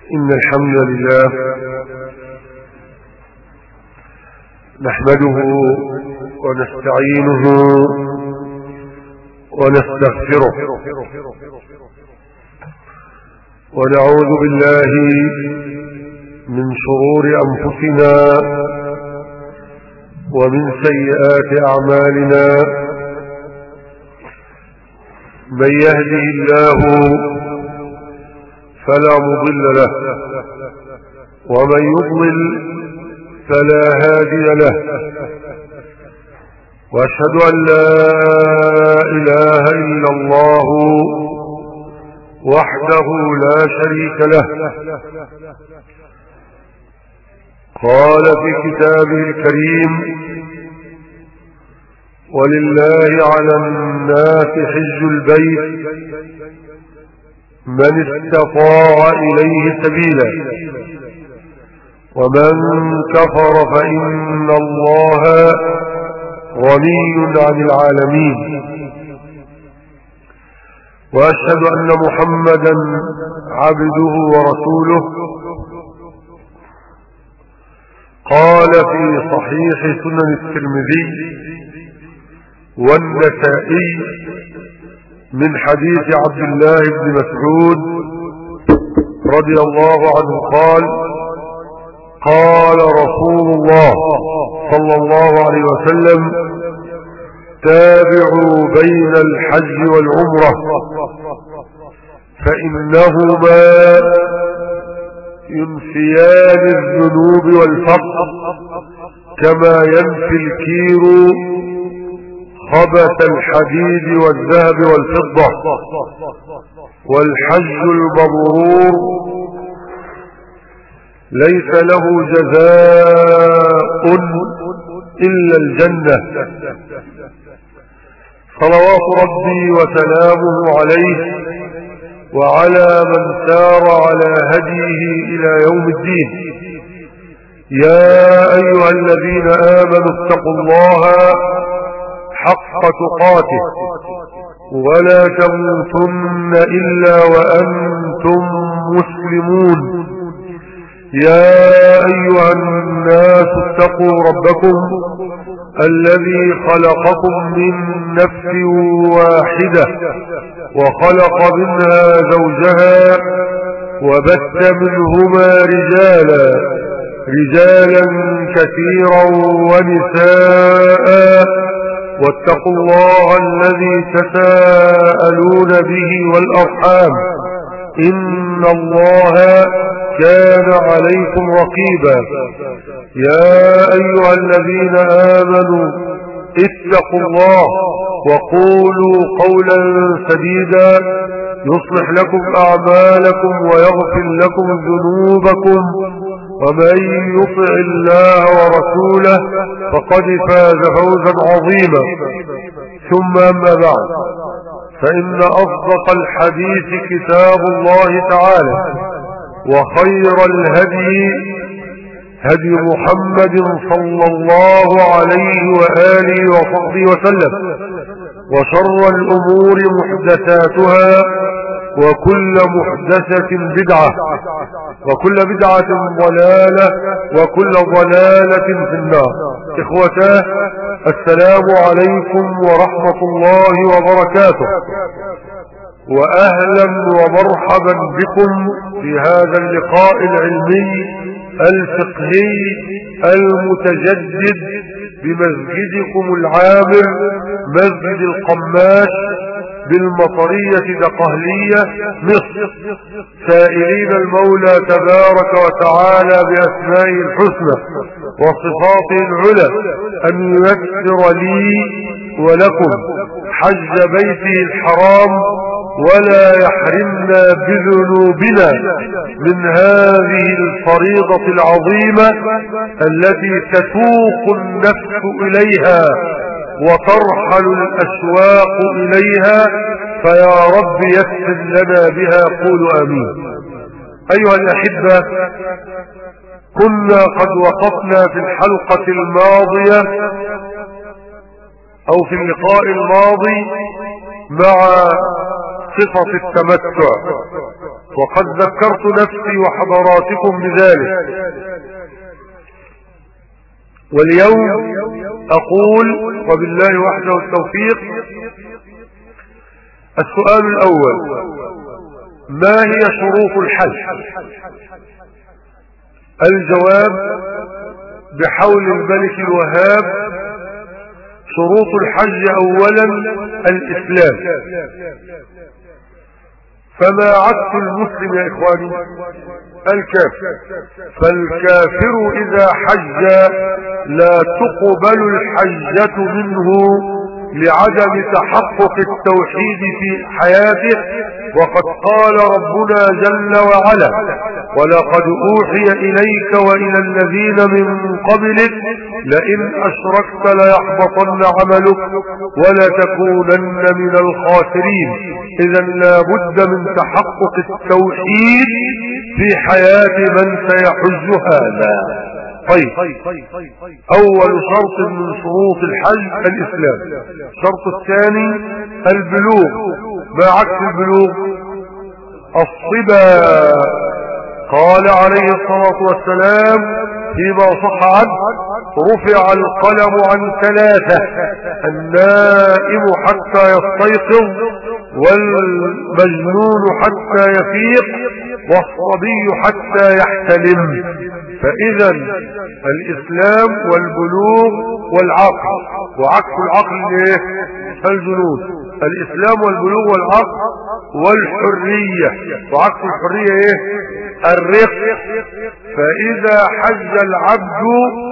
إن الحمد لله نحمده ونستعينه ونستغفره ونعوذ بالله من شرور أنفسنا ومن سيئات أعمالنا. من يهده الله فلا مضل له ومن يضلل فلا هادي له، وأشهد أن لا إله إلا الله وحده لا شريك له. قال في كتابه الكريم: ولله على الناس حج البيت من استطاع إليه سبيلا ومن كفر فإن الله غني عن العالمين. وأشهد أن محمدا عبده ورسوله. قال في صحيح سنن الترمذي والنسائي من حديث عبد الله بن مسعود رضي الله عنه قال: قال رسول الله صلى الله عليه وسلم: تابعوا بين الحج والعمرة فإنهما ينفيان الذنوب والفقر كما ينفي الكير خبث الحديد والذهب والفضة. والحج المبرور ليس له جزاء إلا الجنة. صلوات ربي وسلامه عليه وعلى من سار على هديه إلى يوم الدين. يا أيها الذين آمنوا اتقوا الله حق تقاته ولا تموتن إلا وأنتم مسلمون. يا أيها الناس اتقوا ربكم الذي خلقكم من نفس واحدة وخلق منها زوجها وبث منهما رجالا كثيرا ونساء. واتقوا الله الذي تساءلون به والأرحام إن الله كان عليكم رقيبا. يا أيها الذين آمنوا اتقوا الله وقولوا قولا سديدا يصلح لكم أعمالكم ويغفر لكم ذنوبكم، ومن يطع الله ورسوله فقد فاز فوزا عظيما. ثم أما بعد، فإن أصدق الحديث كتاب الله تعالى، وخير الهدي هدي محمد صلى الله عليه وآله وصحبه وسلم، وشر الأمور محدثاتها وكل محدثة بدعة وكل بدعة ضلالة وكل ضلالة في النار. إخوتاه، السلام عليكم ورحمة الله وبركاته، وأهلا ومرحبا بكم في هذا اللقاء العلمي الفقهي المتجدد بمسجدكم العامر مسجد القماش بالمطرية دقهلية مصر، سائلين المولى تبارك وتعالى بأسمائه الحسنى وصفاته العلى أن ييسر لي ولكم حج بيته الحرام ولا يحرمنا بذنوبنا من هذه الفريضة العظيمة التي تتوق النفس إليها وترحل الأشواق إليها. فيا رب يسر لنا بها، قولوا آمين. أيها الأحبة، كنا قد وقفنا في الحلقة الماضية أو في اللقاء الماضي مع صفة التمتع وقد ذكرت نفسي وحضراتكم بذلك، واليوم أقول وبالله وحده التوفيق. السؤال الأول: ما هي شروط الحج؟ الجواب بحول الملك الوهاب: شروط الحج أولا الإسلام. فما عكس المسلم يا إخواني؟ الكافر. فالكافر إذا حج لا تقبل الحجة منه لعدم تحقق التوحيد في حياته. وقد قال ربنا جل وعلا: ولقد أوحي إليك وإلى الذين من قبلك لئن أشركت ليحبطن عملك ولتكونن من الخاسرين. إذا لا بد من تحقق التوحيد في حياة من سيحج هذا. طيب، أول شرط من شروط الحج الإسلام. الشرط الثاني البلوغ. ما عكس البلوغ؟ الصبا. قال عليه الصلاة والسلام فيما صح عنه: رفع القلم عن ثلاثة: النائم حتى يستيقظ، والمجنون حتى يفيق، والصبي حتى يحتلم. فإذا الإسلام والبلوغ والعقل. وعكس العقل ايه؟ الجنون. الإسلام والبلوغ والعقل والحرية. وعكس الحرية ايه؟ الرق. فإذا حج العبد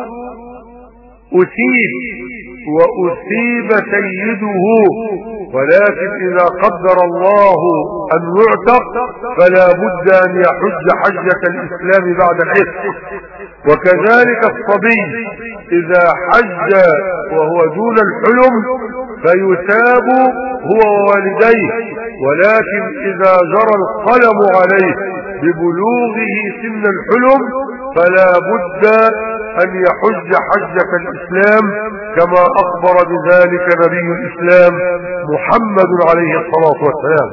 أثيب وأثيب سيده، ولكن إذا قدر الله أن يعتق فلا بد أن يحج حجة الإسلام بعد العتق. وكذلك الصبي إذا حج وهو دون الحلم فيثاب هو ووالديه، ولكن إذا جرى القلم عليه ببلوغه سن الحلم فلا بد أن يحج حجة الإسلام كما أخبر بذلك نبي الإسلام محمد عليه الصلاة والسلام.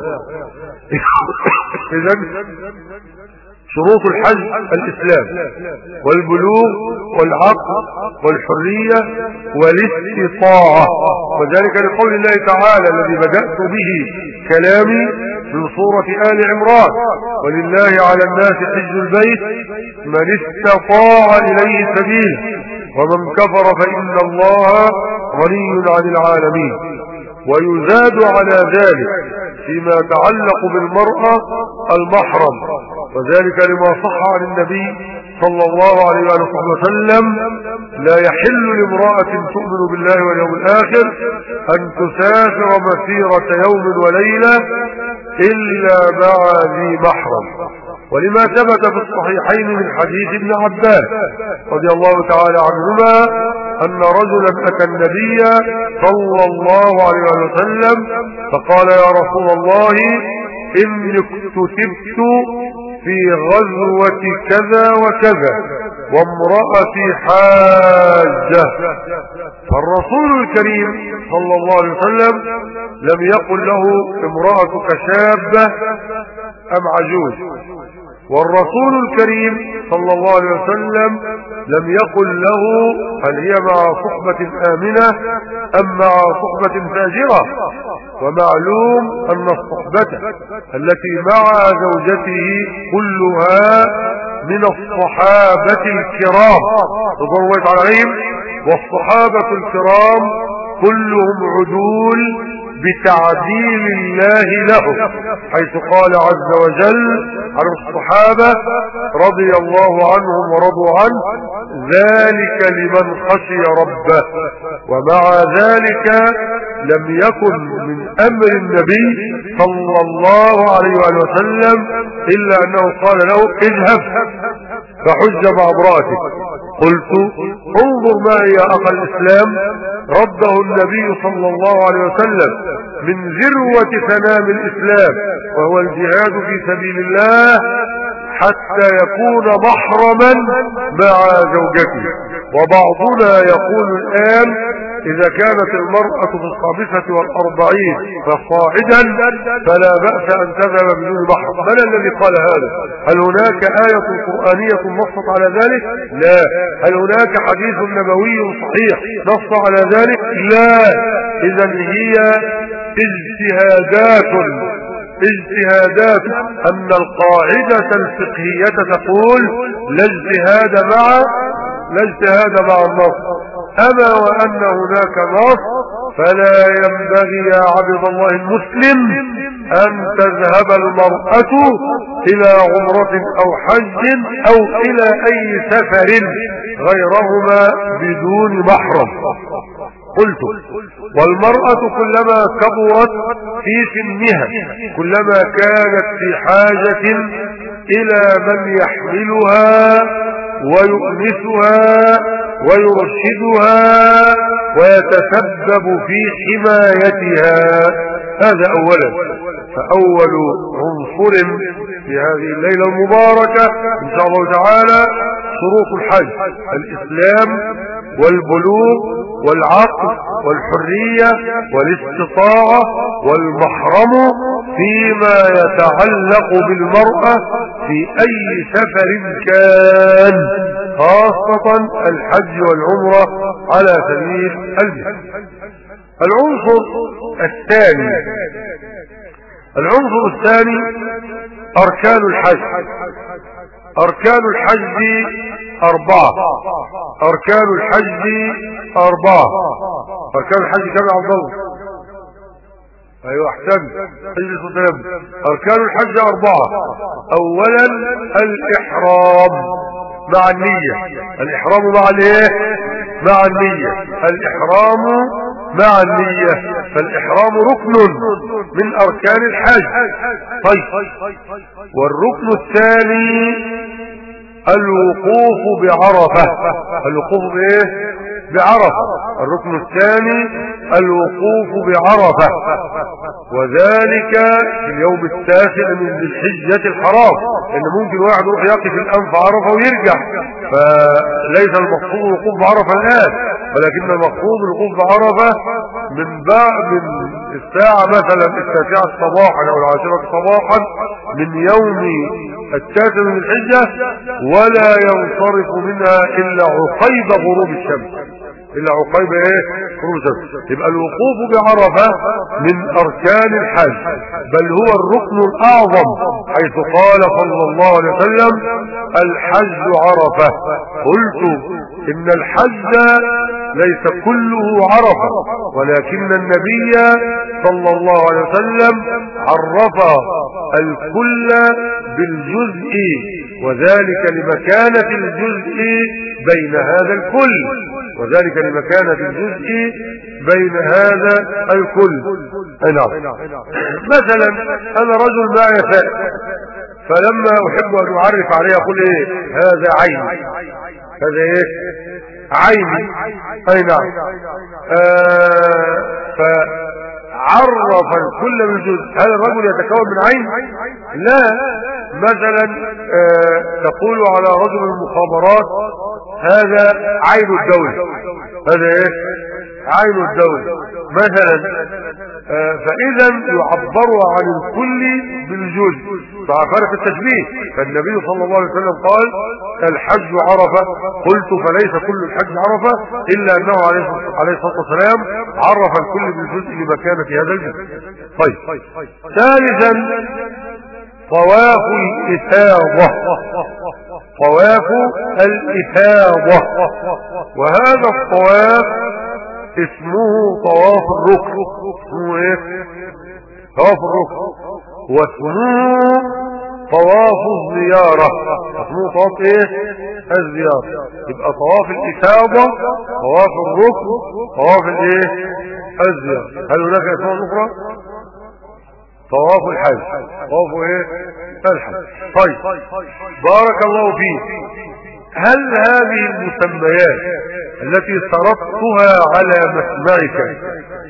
إذن شروط الحج الإسلام والبلوغ والعقل والحرية والاستطاعة. وذلك لقول الله تعالى الذي بدأت به كلامي من سورة آل عمران: ولله على الناس حج البيت من استطاع إليه سبيل ومن كفر فإن الله غني عن العالمين. ويزاد على ذلك فيما يتعلق بالمرأة المحرم، وذلك لما صح عن النبي صلى الله عليه وسلم: لا يحل لامرأة تؤمن بالله واليوم الآخر أن تسافر مسيرة يوم وليلة إلا مع ذي محرم. ولما ثبت في الصحيحين من حديث ابن عباس رضي الله تعالى عنهما أن رجلا أتى النبي صلى الله عليه وسلم فقال: يا رسول الله، إني اكتتبت في غزوة كذا وكذا وامرأتي حاجة. فالرسول الكريم صلى الله عليه وسلم لم يقل له: امرأتك شابة أم عجوز؟ والرسول الكريم صلى الله عليه وسلم لم يقل له: هل هي مع صحبة آمنة أم مع صحبة فاجرة؟ ومعلوم أن الصحبة التي مع زوجته كلها من الصحابة الكرام رضوان الله عليهم، والصحابة الكرام كلهم عدول بتعديل الله له، حيث قال عز وجل عن الصحابة: رضي الله عنهم ورضوا عنه، ذلك لمن خشي ربه. ومع ذلك لم يكن من أمر النبي صلى الله عليه وسلم إلا أنه قال له: اذهب فحج مع امرأتك. قلت: انظر معي يا أخ الإسلام، رده النبي صلى الله عليه وسلم من ذروة سنام الإسلام وهو الجهاد في سبيل الله حتى يكون محرما مع زوجته. وبعضنا يقول الآن إذا كانت المرأة في 45 فصاعدا فلا بأس أن تذهب بدون محرم. من الذي قال هذا؟ هل هناك آية قرآنية نصت على ذلك؟ لا. هل هناك حديث نبوي صحيح نص على ذلك؟ لا. إذا هي اجتهادات أن القاعدة الفقهية تقول لا اجتهاد مع النص. أما وأن هناك نص فلا ينبغي يا عبد الله المسلم أن تذهب المرأة إلى عمرة أو حج أو إلى أي سفر غيرهما بدون محرم. قلت والمرأة كلما كبرت في سنها كلما كانت في حاجة إلى من يحملها ويؤنسها ويرشدها ويتسبب في حمايتها. هذا أولا. فأول عنصر في هذه الليلة المباركة إن شاء الله تعالى شروط الحج: الإسلام والبلوغ والعقل والحرية والاستطاعة والمحرم فيما يتعلق بالمرأة في أي سفر كان، خاصة الحج والعمرة على سبيل المثال. العنصر الثاني أركان الحج. أركان الحج 4. أركان الحج 4. أركان الحج كم يا عبد الله؟ أيوة أحسن. اجلس وتنبه. أركان الحج 4. أولا الإحرام مع النية. الإحرام مع الايه؟ مع النية. الإحرام مع النية. فالإحرام ركن من أركان الحج. طيب، والركن الثاني الوقوف بعرفة. الوقوف بايه؟ بعرفة. الركن الثاني الوقوف بعرفة، وذلك في اليوم 9 من ذي الحجة الحرام. ان ممكن واحد يروح يقف الان في عرفة ويرجع، فليس المقصود الوقوف بعرفة الان، ولكن المقصود الوقوف بعرفة من الساعة مثلا 9 صباحا او 10 صباحا من يوم 9 من الحجة، ولا ينصرف منها الا عقيب غروب الشمس. إلا عقيب ايه؟ غروب الشمس. يبقى الوقوف بعرفة من أركان الحج، بل هو الركن الأعظم، حيث قال صلى الله عليه وسلم: الحج عرفة. قلت إن الحج ليس كله عرفة، ولكن النبي صلى الله عليه وسلم عرف الكل بالجزء، وذلك لمكانة الجزء بين هذا الكل. نعم. مثلا أنا رجل معي فائد، فلما أحب أن أعرف عليه أقول إيه؟ هذا عيني. هذا إيه؟ عيني. أي نعم. فعرف الكل بالجزء. هل الرجل يتكون من عين؟ لا. مثلا تقول على رجل المخابرات: هذا عين الدولة. هذا ايه؟ عين الدولة مثلا. فاذا يعبر عن الكل بالجزء مع فرق التشبيه. فالنبي صلى الله عليه وسلم قال: الحج عرفة. قلت: فليس كل الحج عرفة، الا انه عليه الصلاة والسلام عرف الكل بالجزء لمكانة هذا الجزء. طيب، ثالثا طواف الإفاضة. طواف الإفاضة، وهذا الطواف اسمه طواف الركن. اسمه ايه؟ طواف الركن. واسمه طواف الزيارة. اسمه طواف ايه؟ الزيارة. يبقى طواف الإفاضة، طواف الركن، طواف الايه؟ الزيارة. هل هناك اسماء اخرى؟ طواف الحج. طواف ايه؟ الحج. طيب، بارك الله فيك. هل هذه المسميات التي سردتها على مسمعك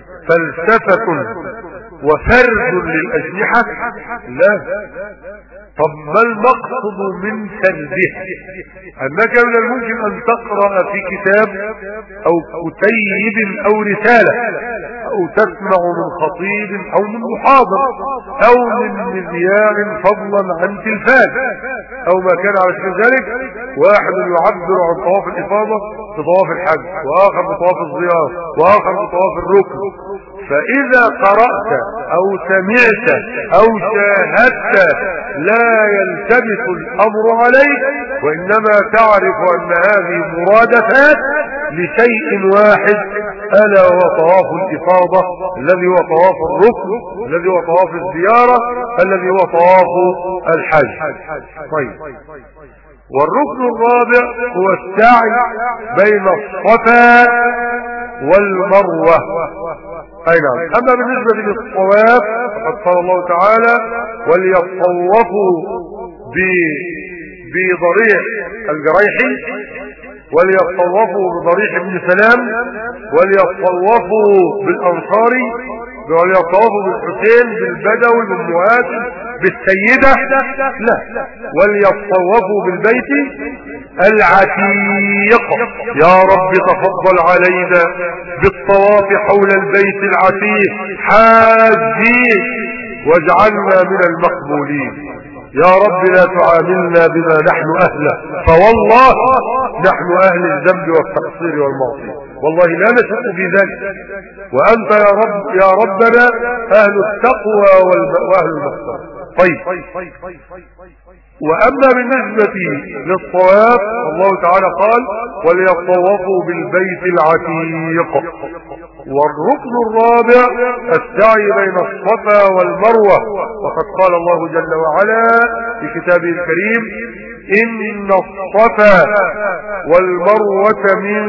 فلسفة وفرد للأجنحة؟ لا. طب ما المقصد من سرده؟ أنك من الممكن أن تقرأ في كتاب أو كتيب أو رسالة أو تسمع من خطيب أو من محاضر أو من مذياع فضلا عن تلفاز أو ما كان على شكل ذلك، واحد يعبر عن طواف الإفاضة بطواف الحج، وآخر بطواف الزيارة، وآخر بطواف الركن. فإذا قرأت أو سمعت أو شاهدت لا يلتبس الأمر عليك، وإنما تعرف أن هذه مرادفات لشيء واحد، ألا هو طواف الإفاضة الذي هو طواف الركن الذي هو طواف الزيارة الذي هو طواف الحج. طيب، والركن الرابع هو السعي بين الصفا والمروة. أي نعم. أما بالنسبة للطواف فقد قال الله تعالى وليطوفوا بضريح الجريحي، وليطوفوا بضريح ابن سلام، وليطوفوا بالأنصاري، وليطوفوا بالحسين، بالبدوي، بالمؤات، بالسيدة، لا، وليطوفوا بالبيت العتيق. يا رب تفضل علينا بالطواف حول البيت العتيق حاجين واجعلنا من المقبولين. يا رب لا تعاملنا بما نحن أهله، فوالله نحن أهل الذنب والتقصير والمعصية، والله لا نشأ في ذلك، وأنت يا ربنا أهل التقوى وأهل المغفرة. طيب، وأما بالنسبة للطواف الله تعالى قال وليطوفوا بالبيت العتيق. والركن الرابع السعي بين الصفا والمروة، وقد قال الله جل وعلا في كتابه الكريم إن الصفا والمروة من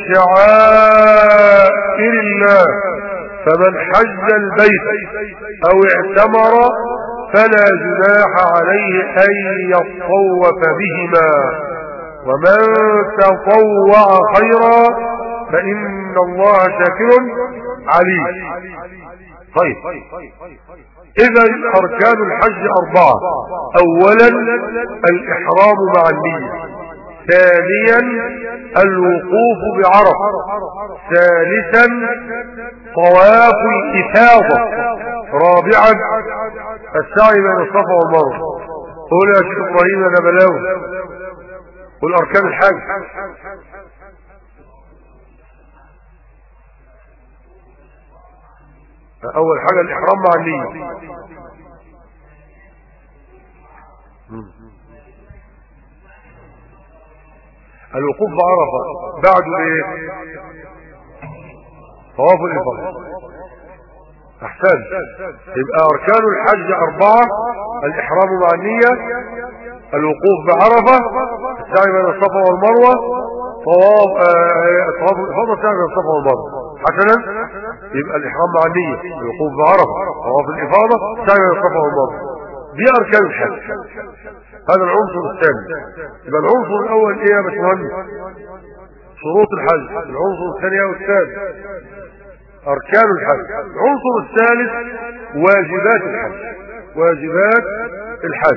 شعائر الله فمن حج البيت أو اعتمر فلا جناح عليه أن يطوف بهما، ومن تطوع خيرا فإن الله شاكر عليم. طيب، إذا أركان الحج 4: أولا الإحرام مع النية، ثانيا الوقوف بعرفة، ثالثا طواف الإفاضة، رابعا السعي بين الصفا والمروة. قول يا شيخ إبراهيم أنا بلاوي، قول أركان الحج. أول حاجة الإحرام مع النية، الوقوف بعرفة، بعده ايه؟ طواف الإفاضة. أحسن. يبقى أركان الحج 4: الإحرام مع النية، الوقوف بعرفة، السعي بين الصفا والمروة، طواف الإفاضة، السعي بين الصفا والمروة. حسنا، يبقى الإحرام مع النية، الوقوف بعرفة، طواف الإفاضة، السعي بين الصفا والمروة. دي أركان الحج. هذا العنصر الثاني. يبقى العنصر الأول إيه يا باشمهندس؟ شروط الحج. العنصر الثاني والثالث أركان الحج. العنصر الثالث واجبات الحج. واجبات الحج: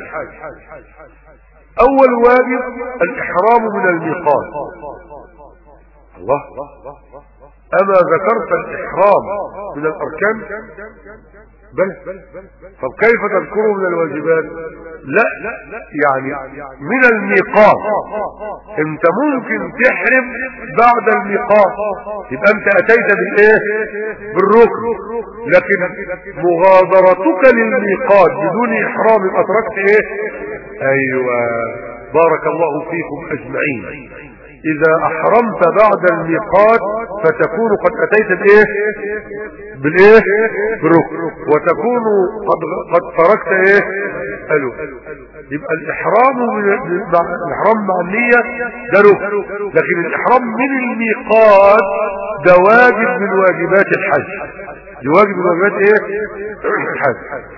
أول واجب الإحرام من الميقات. الله، أما ذكرت الإحرام من الأركان؟ بل طب كيف تذكره من الواجبات؟ لا، يعني من الميقات. انت ممكن تحرم بعد الميقات، يبقى انت اتيت بالايه؟ بالركن، لكن مغادرتك للميقات بدون احرام يبقى تركت ايه؟ ايوه، بارك الله فيكم اجمعين. إذا أحرمت بعد الميقات فتكون قد أتيت بالإيه؟ بالركن، وتكون قد تركت إيه؟ ألو. يبقى الإحرام مع النية ده ركن، لكن الإحرام من الميقات ده واجب من واجبات الحج. دي واجب من واجبات إيه؟ الحج.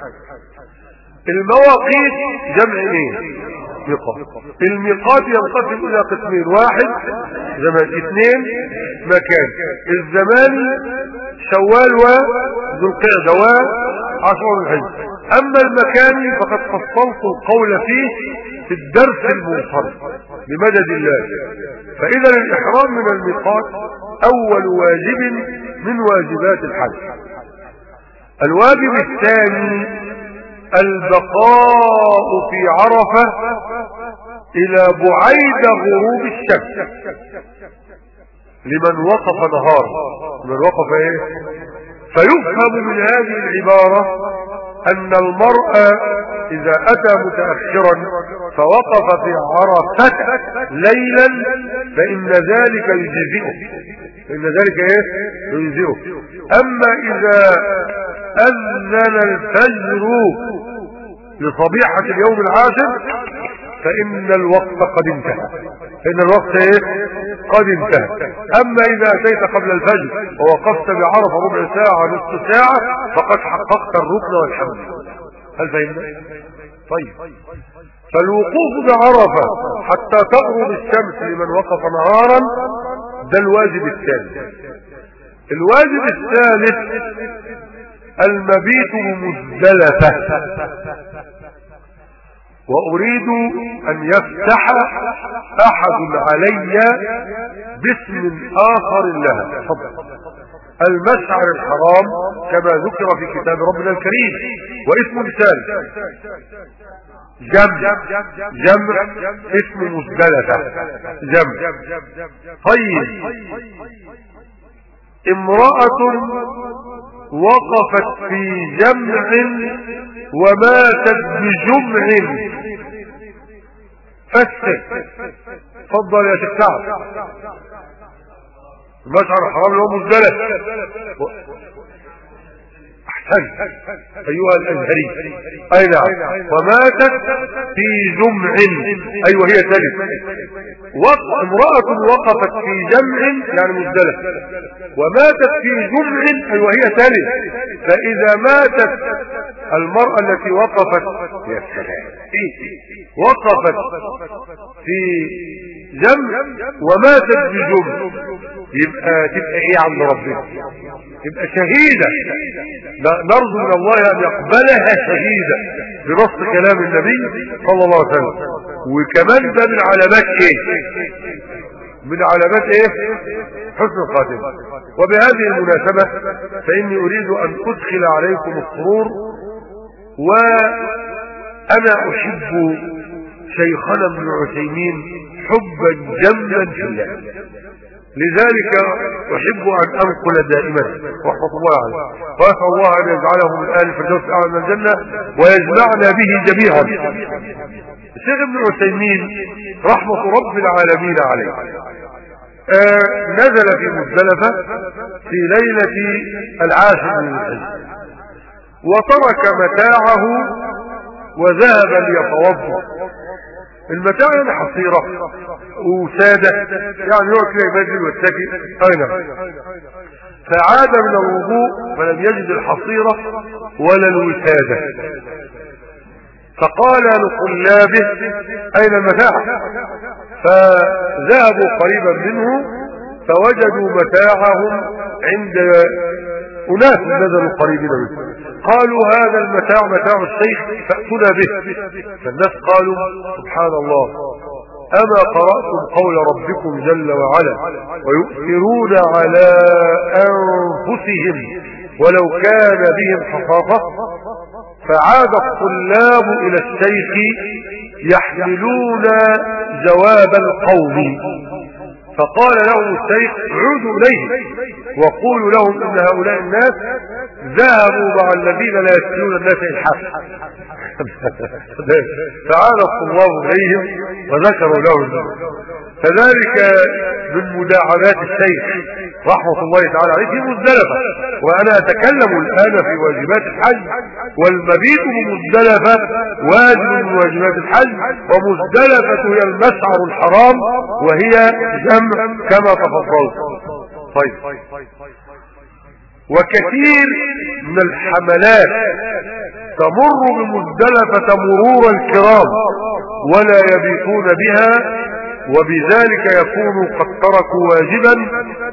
المواقيت جمع إيه؟ ميقات. الميقات ينقسم الى قسمين: واحد زمان، اثنين مكان. الزمان شوال وذو القعده وعشر الحج. أما المكان فقد فصلت القول فيه في الدرس المنصرف بمدد الله. فإذا الإحرام من الميقات أول واجب من واجبات الحج. الواجب الثاني البقاء في عرفة إلى بعيد غروب الشمس لمن وقف نهارا. من وقف ايه؟ فيفهم من هذه العبارة أن المرء إذا أتى متأخرا فوقف في عرفة ليلا فإن ذلك يجزئه. أما إذا أذن الفجر لصبيحة اليوم العاشر فإن الوقت قد انتهى. أما إذا أتيت قبل الفجر ووقفت بعرفة ربع ساعة نصف ساعة فقد حققت الركن والحمد. هل فهمنا؟ طيب، فالوقوف بعرفة حتى تغرب الشمس لمن وقف نهارا ده الواجب الثاني. الواجب الثالث المبيت بمزدلفة. وأريد أن يفتح أحد علي باسم آخر لها. المشعر الحرام كما ذكر في كتاب ربنا الكريم، واسم ثالث جمع اسم مزدلفة جمع. طيب، امرأة وقفت في جمع وماتت بجمع فسر. تفضل يا شيخ سعد. المشعر الحرام اللي هو مزدلف. احسن ايها الازهري. اي نعم. وماتت في جمع، ايوه هي ثالث. امرأة وقفت في جمع يعني مزدلف وماتت في جمع، ايوه هي ثالث. فاذا ماتت المرأة التي وقفت يا سلام وقفت في جمع وماتت بجمع تبقى ايه عند ربنا؟ تبقى شهيدة. نرجو من الله ان يقبلها شهيدة بنص كلام النبي صلى الله عليه وسلم. وكمان ده من علامات ايه؟ من علامات ايه؟ حسن الخاتمة. وبهذه المناسبة فاني اريد ان ادخل عليكم السرور، وانا احب شيخنا ابن عثيمين حبا جما في الله، لذلك أحب أن أنقل دائما رحمة الله عليه، وأسأل الله أن يجعله من آل الفردوس الأعلى من الجنة ويجمعنا به جميعا. الشيخ ابن عثيمين رحمة رب العالمين عليه نزل في مزدلفة في ليلة العاشر من الحج، وترك متاعه وذهب ليتوضا. المتاع يعني حصيرة وسادة، يعني يقعد كده يبدل والسكي. أين فعاد من الوضوء فلم يجد الحصيرة ولا الوسادة، فقال لطلابه أين المتاع؟ فذهبوا قريبا منه فوجدوا متاعهم عند أناس نزلوا قريبين منه، قالوا هذا المتاع متاع الشيخ فأتنا به. فالناس قالوا سبحان الله، أما قرأتم قول ربكم جل وعلا ويؤثرون على أنفسهم ولو كان بهم خصاصة؟ فعاد الطلاب إلى الشيخ يحملون جواب القوم، فقال لهم الشيخ عودوا إليه وقولوا لهم إن هؤلاء الناس ذهبوا مع الذين لا يسألون الناس إلحافا. فعاد الطلاب إليهم وذكروا لهم. فذلك من مداعبات الشيخ رحمة الله تعالى عليه في مزدلفة. وأنا أتكلم الآن في واجبات الحج، والمبيت بمزدلفة واجب من واجبات الحج، ومزدلفة هي المشعر الحرام وهي جمع كما تفضلت. طيب، وكثير من الحملات تمر بمزدلفة مرور الكرام ولا يبيتون بها، وبذلك يكونوا قد تركوا واجبا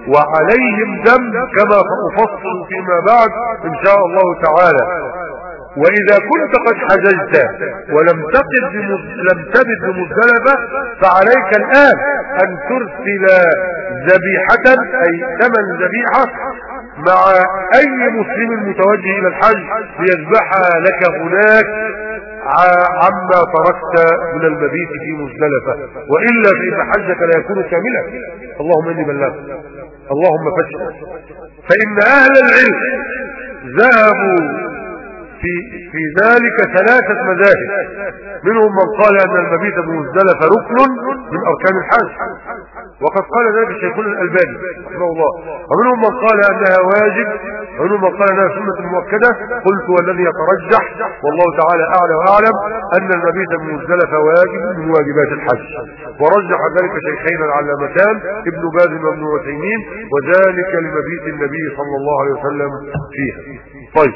وعليهم ذنب كما سأفصل فيما بعد إن شاء الله تعالى. وإذا كنت قد حججت ولم تبت بمزدلفة فعليك الآن أن ترسل ذبيحة أي ثمن ذبيحة مع أي مسلم متوجه إلى الحج ليذبحها لك هناك عما تركت من المبيت في مزدلفة، وإلا فإن حجك لا يكون كاملا. اللهم إني بلغت، اللهم فاشهد. فإن أهل العلم ذهبوا في ذلك ثلاثة مذاهب، منهم من قال أن المبيت بمزدلفة ركن من أركان الحج، وقد قال ذلك الشيخون الألباني رحمه الله، ومنهم من قال أنها واجب، ومنهم من قال أنها سنة مؤكدة. قلت والذي يترجح والله تعالى أعلى وأعلم أن المبيت بمزدلفة واجب من واجبات الحج، ورجح ذلك شيخين العلامتان ابن باز وابن عثيمين، وذلك لمبيت النبي صلى الله عليه وسلم فيها. طيب،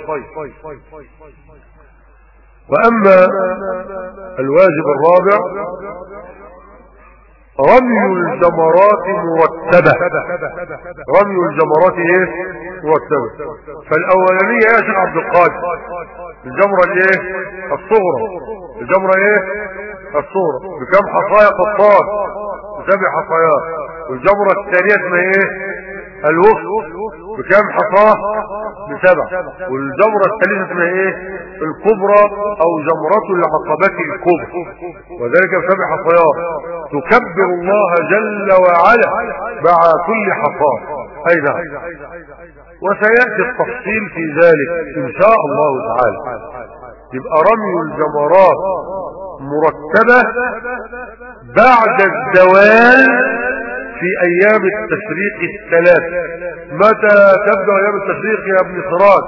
وأما الواجب الرابع رمي الجمرات مرتبة. رمي الجمرات ايه؟ مرتبة. فالأولانية يا شيخ عبد القادر الجمرة ايه؟ الصغرى. الجمرة ايه؟ الصغرى بكم حصايا قطار؟ ب7 حصايات. والجمرة الثانية اسمها ايه؟ الوسط بكم حصاه؟ ب7. والجمرة الثالثة اسمها ايه؟ الكبرى او جمرة العقبة الكبرى، وذلك ب7 حصيات. تكبر الله جل وعلا مع كل حصاه. اي نعم، وسيأتي التفصيل في ذلك ان شاء الله تعالى. يبقى رمي الجمرات مرتبة بعد الزوال في ايام التشريق الثلاث. متى تبدأ ايام التشريق يا ابن سراج؟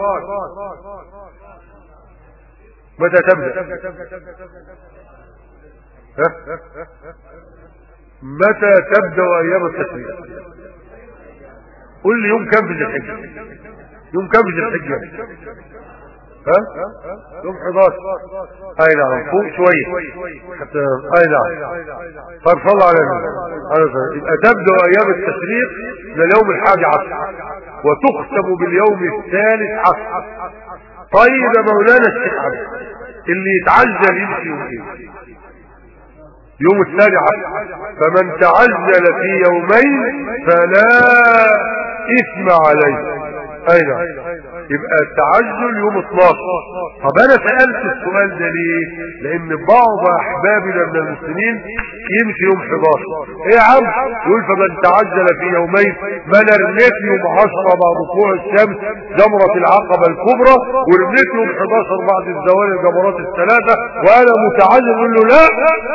متى تبدأ؟ متى تبدأ ايام التشريق؟ قل لي يوم كم في ذي الحجة؟ يوم كم في ذي الحجة؟ يوم 11. اي نعم، فوق شوية حتى. اي نعم. طيب صلى على النبي. يبقى تبدأ ايام التشريق لليوم 11 وتختم باليوم 13. طيب يا مولانا الشيخ عبد، اللي يتعجل يمشي يوم 12. فمن تعجل في يومين فلا إثم عليه. اين يبقى التعجل يوم 12. طب انا سألت السؤال ده ليه؟ لان بعض احبابنا من المسلمين يمشي يوم 11. ايه يا عم؟ يقول فمن تعجل في يومين، ما انا رميت يوم 10 بعد طلوع الشمس جمرة العقبة الكبرى، ورميت يوم 11 بعد الزوال الجمرات الثلاثة، وانا متعجل. يقول له لا،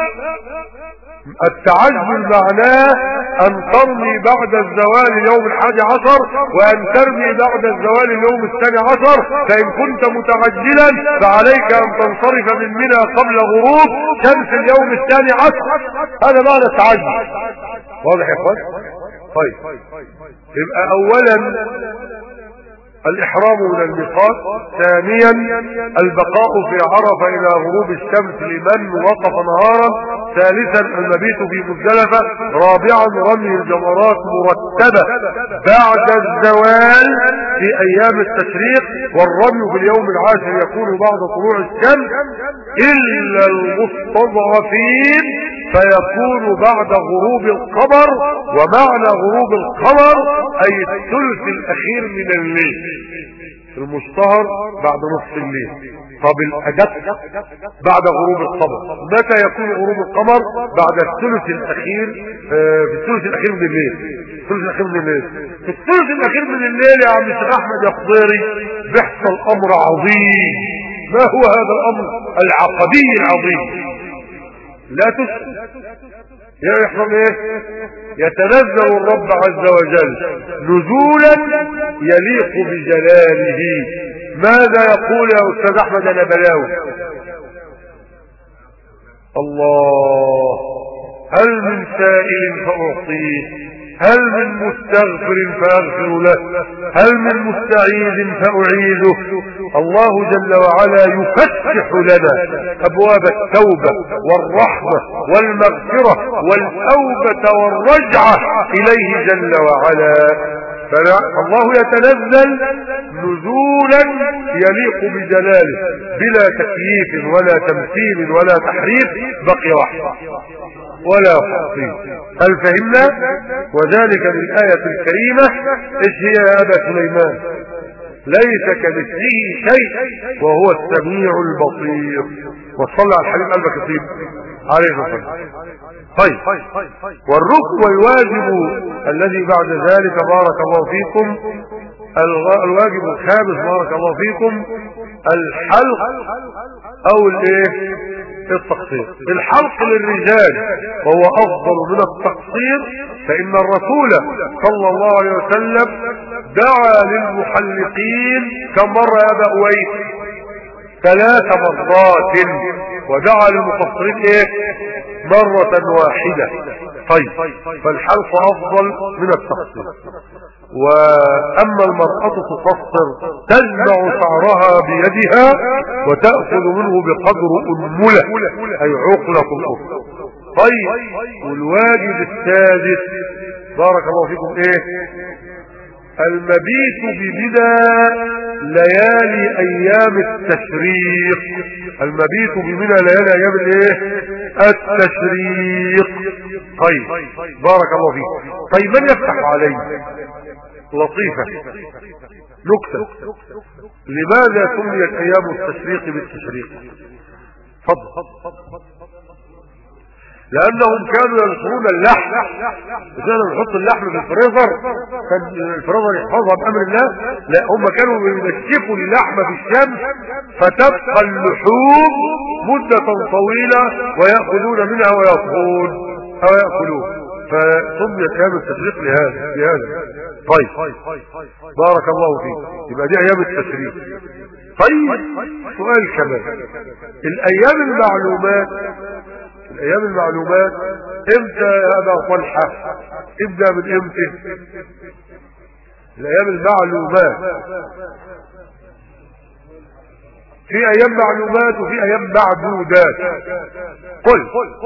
التعجل معناه ان ترمي بعد الزوال يوم 11 وان ترمي بعد الزوال يوم 12. فان كنت متعجلا فعليك ان تنصرف من منى قبل غروب شمس اليوم 12. هذا معنى التعجل. واضح يا اخوان؟ طيب، يبقى اولا الإحرام من الميقات، ثانيا البقاء في عرفة إلى غروب الشمس لمن وقف نهارا، ثالثا المبيت في مزدلفة، رابعا رمي الجمرات مرتبة بعد الزوال في أيام التشريق، والرمي في اليوم 10 يكون بعد طلوع الشمس إلا المستضعفين فيكون بعد غروب القمر. ومعنى غروب القمر أي الثلث الأخير من الليل، المشتهر بعد نصف الليل. طب الأدب بعد غروب القمر، متى يكون غروب القمر؟ بعد الثلث الأخير، في الثلث الأخير من الليل. الثلث الأخير من الليل، في الثلث الأخير من الليل يا عم الشيخ أحمد يا خضيري بيحصل أمر عظيم. ما هو هذا الأمر العقدي العظيم؟ لا تسأل يحصل ايه؟ يتنزل الرب عز وجل نزولا يليق بجلاله. ماذا يقول يا أستاذ أحمد أنا بلاوي؟ الله، هل من سائل فأعطيه، هل من مستغفر فأغفر له، هل من مستعيذ فأعيذه. الله جل وعلا يفتح لنا أبواب التوبة والرحمة والمغفرة والتوبة والرجعة إليه جل وعلا. فالله يتنزل نزولا يليق بجلاله بلا تكييف ولا تمثيل ولا تحريف، بقي وحده ولا تفصيل. هل فهمنا؟ وذلك للآية الكريمة ايش هي يا أبا سليمان؟ ليس كمثله شيء وهو السميع البصير. وصلى على الحبيب قلبك يطيب عليه الصلاة. طيب، والركن والواجب الذي بعد ذلك بارك الله فيكم، الواجب الخامس بارك الله فيكم الحلق او التقصير. الحلق للرجال وهو افضل من التقصير، فان الرسول صلى الله عليه وسلم دعا للمحلقين كم مرة يا ابا اويس؟ 3 مرات، ودعا للمقصرين مرة واحدة. طيب، فالحلق افضل من التقصير. واما المرأة تقصر تجمع شعرها بيدها وتأخذ منه بقدر أنملة اي عقلة الأخرى. طيب، والواجب السادس بارك الله فيكم المبيت بمنى ليالي ايام التشريق. المبيت بمنى ليالي ايام التشريق. طيب، بارك الله فيك. طيب، من يفتح عليه؟ لطيفة نكتة، لماذا سميت ايام التشريق بالتشريق؟ فضل. لانهم كانوا ينصرون اللحم، إذا نحط اللحم في الفريزر كان الفريزر يحفظها بامر الله. لا، هم كانوا ينشفوا اللحم في الشمس فتبقى اللحوم مدة طويلة ويأخذون منها ويطهون او يأكلون، فسميت ايام التشريق لهذا. طيب، بارك الله فيك. يبقى دي ايام التشريق. طيب، سؤال كمان، الايام المعلومات امتى يا ابا طلحة؟ ابدأ من امتى الايام المعلومات؟ في ايام معلومات وفي ايام معدودات. قل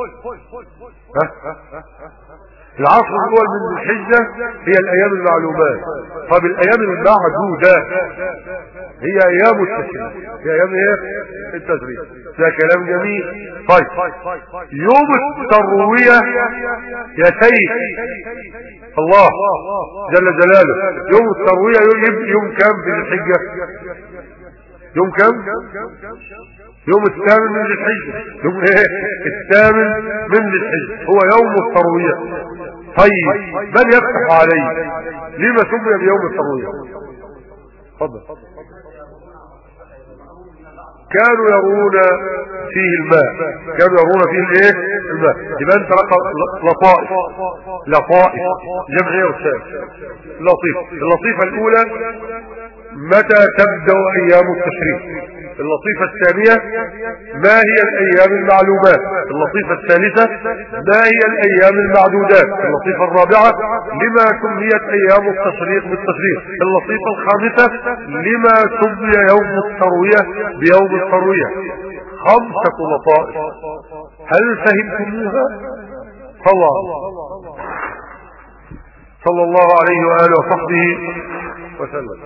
العصر الاول من الحجة هي الايام المعلومات. طب الايام المعدودات هي ايام التشريق، هي ايام التشريق. ده كلام جميل. طيب، يوم التروية يا سيد الله جل جلاله، يوم التروية يوم كام في الحجة؟ يوم كام؟ يوم 8 من الحجة. يوم 8 من الحجة هو يوم التروية. طيب، من يفتح عليه؟ لما سمي بيوم التروية؟ تفضل. كانوا يرون فيه الماء، الماء. يبقى انت لطائف جمعية وسام. اللطيفة الاولى متى تبدأ ايام التشريق. اللطيفة الثانية ما هي الايام المعلومات. اللطيفة الثالثة ما هي الايام المعدودات. اللطيفة الرابعة لما سميت ايام التشريق بالتشريق. اللطيفة الخامسة لما سمي يوم التروية بيوم التروية. 5 لطائف. هل فهمتموها؟ صلى الله عليه وآله وصحبه وسلم.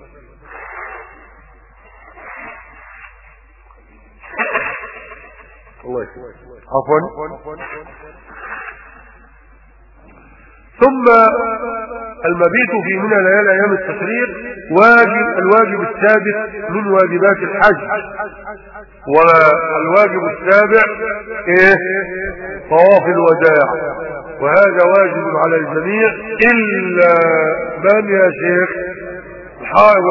الله يسلمك. عفوا. ثم المبيت في منى ليالي ايام التشريق الواجب السادس من واجبات الحج. والواجب السابع طواف الوداع، وهذا واجب على الجميع الا من يا شيخ؟ الحائض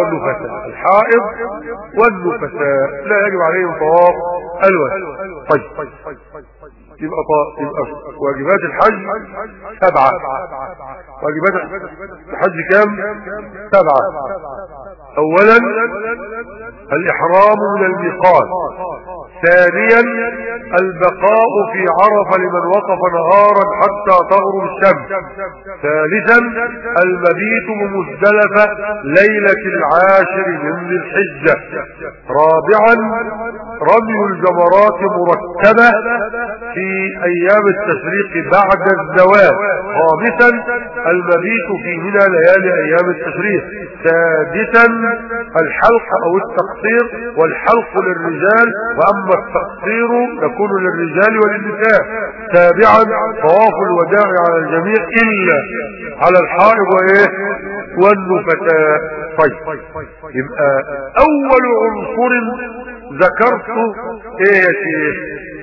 والنفساء لا يجب عليهم طواف الوداع. طيب، يبقى واجبات الحج 7. واجبات الحج كم؟ 7. اولا الاحرام من الميقات. ثانيا البقاء في عرفة لمن وقف نهارا حتى تغرب الشمس. ثالثا المبيت بمزدلفة ليلة 10 من ذي الحجة. رمي الجمرات مرتبة في ايام التشريق بعد الزوال. خامسا المبيت في منى ليالي ايام التشريق. سادسا الحلق او التقصير، والحلق للرجال، واما التقصير يكون للرجال وللنساء. سابعا طواف الوداع على الجميع الا على الحائض والنفساء. طيب، يبقى اول عنصر ذكرته ايه يا شيخ؟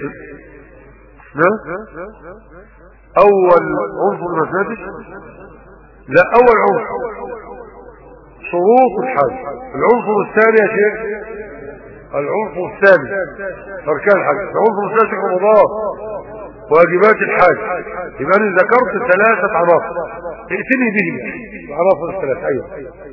اول عنصر نفساتك؟ لا، اول عنصر شروط الحج. العنصر الثاني يا شيخ، العنصر الثاني اركان الحج. العنصر الثالث رمضان، واجبات الحج. يبقى انا ذكرت 3 عناصر، ائتني به العناصر الثلاث. ايوه،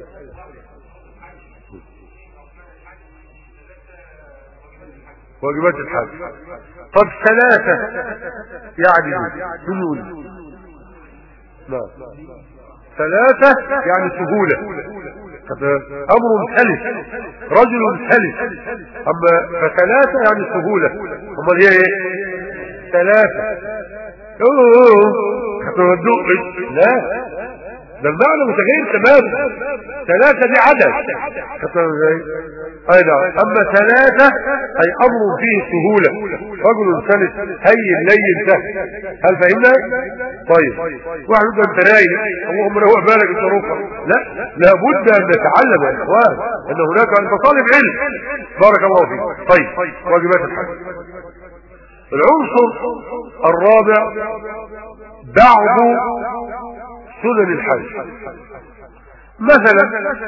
واجبات الحج. طب 3 يعني سهولة. نعم، 3 يعني سهولة. امر سلس، رجل سلس. اما ف3 يعني سهولة. امال هي ايه 3؟ لا، ده المعنى متغير تماما. 3 دي عدد. اي نعم. اما 3 اي امر فيه سهولة، رجل سلس هين لين سهل. هل فهمنا؟ طيب، واحد يقول انت نايم، اللهم روح بالك انت روحه. لا، لابد ان نتعلم يا اخوان ان هناك انت طالب علم. بارك الله فيك. طيب، واجبات الحج. العنصر الرابع بعض سنن الحج. مثلا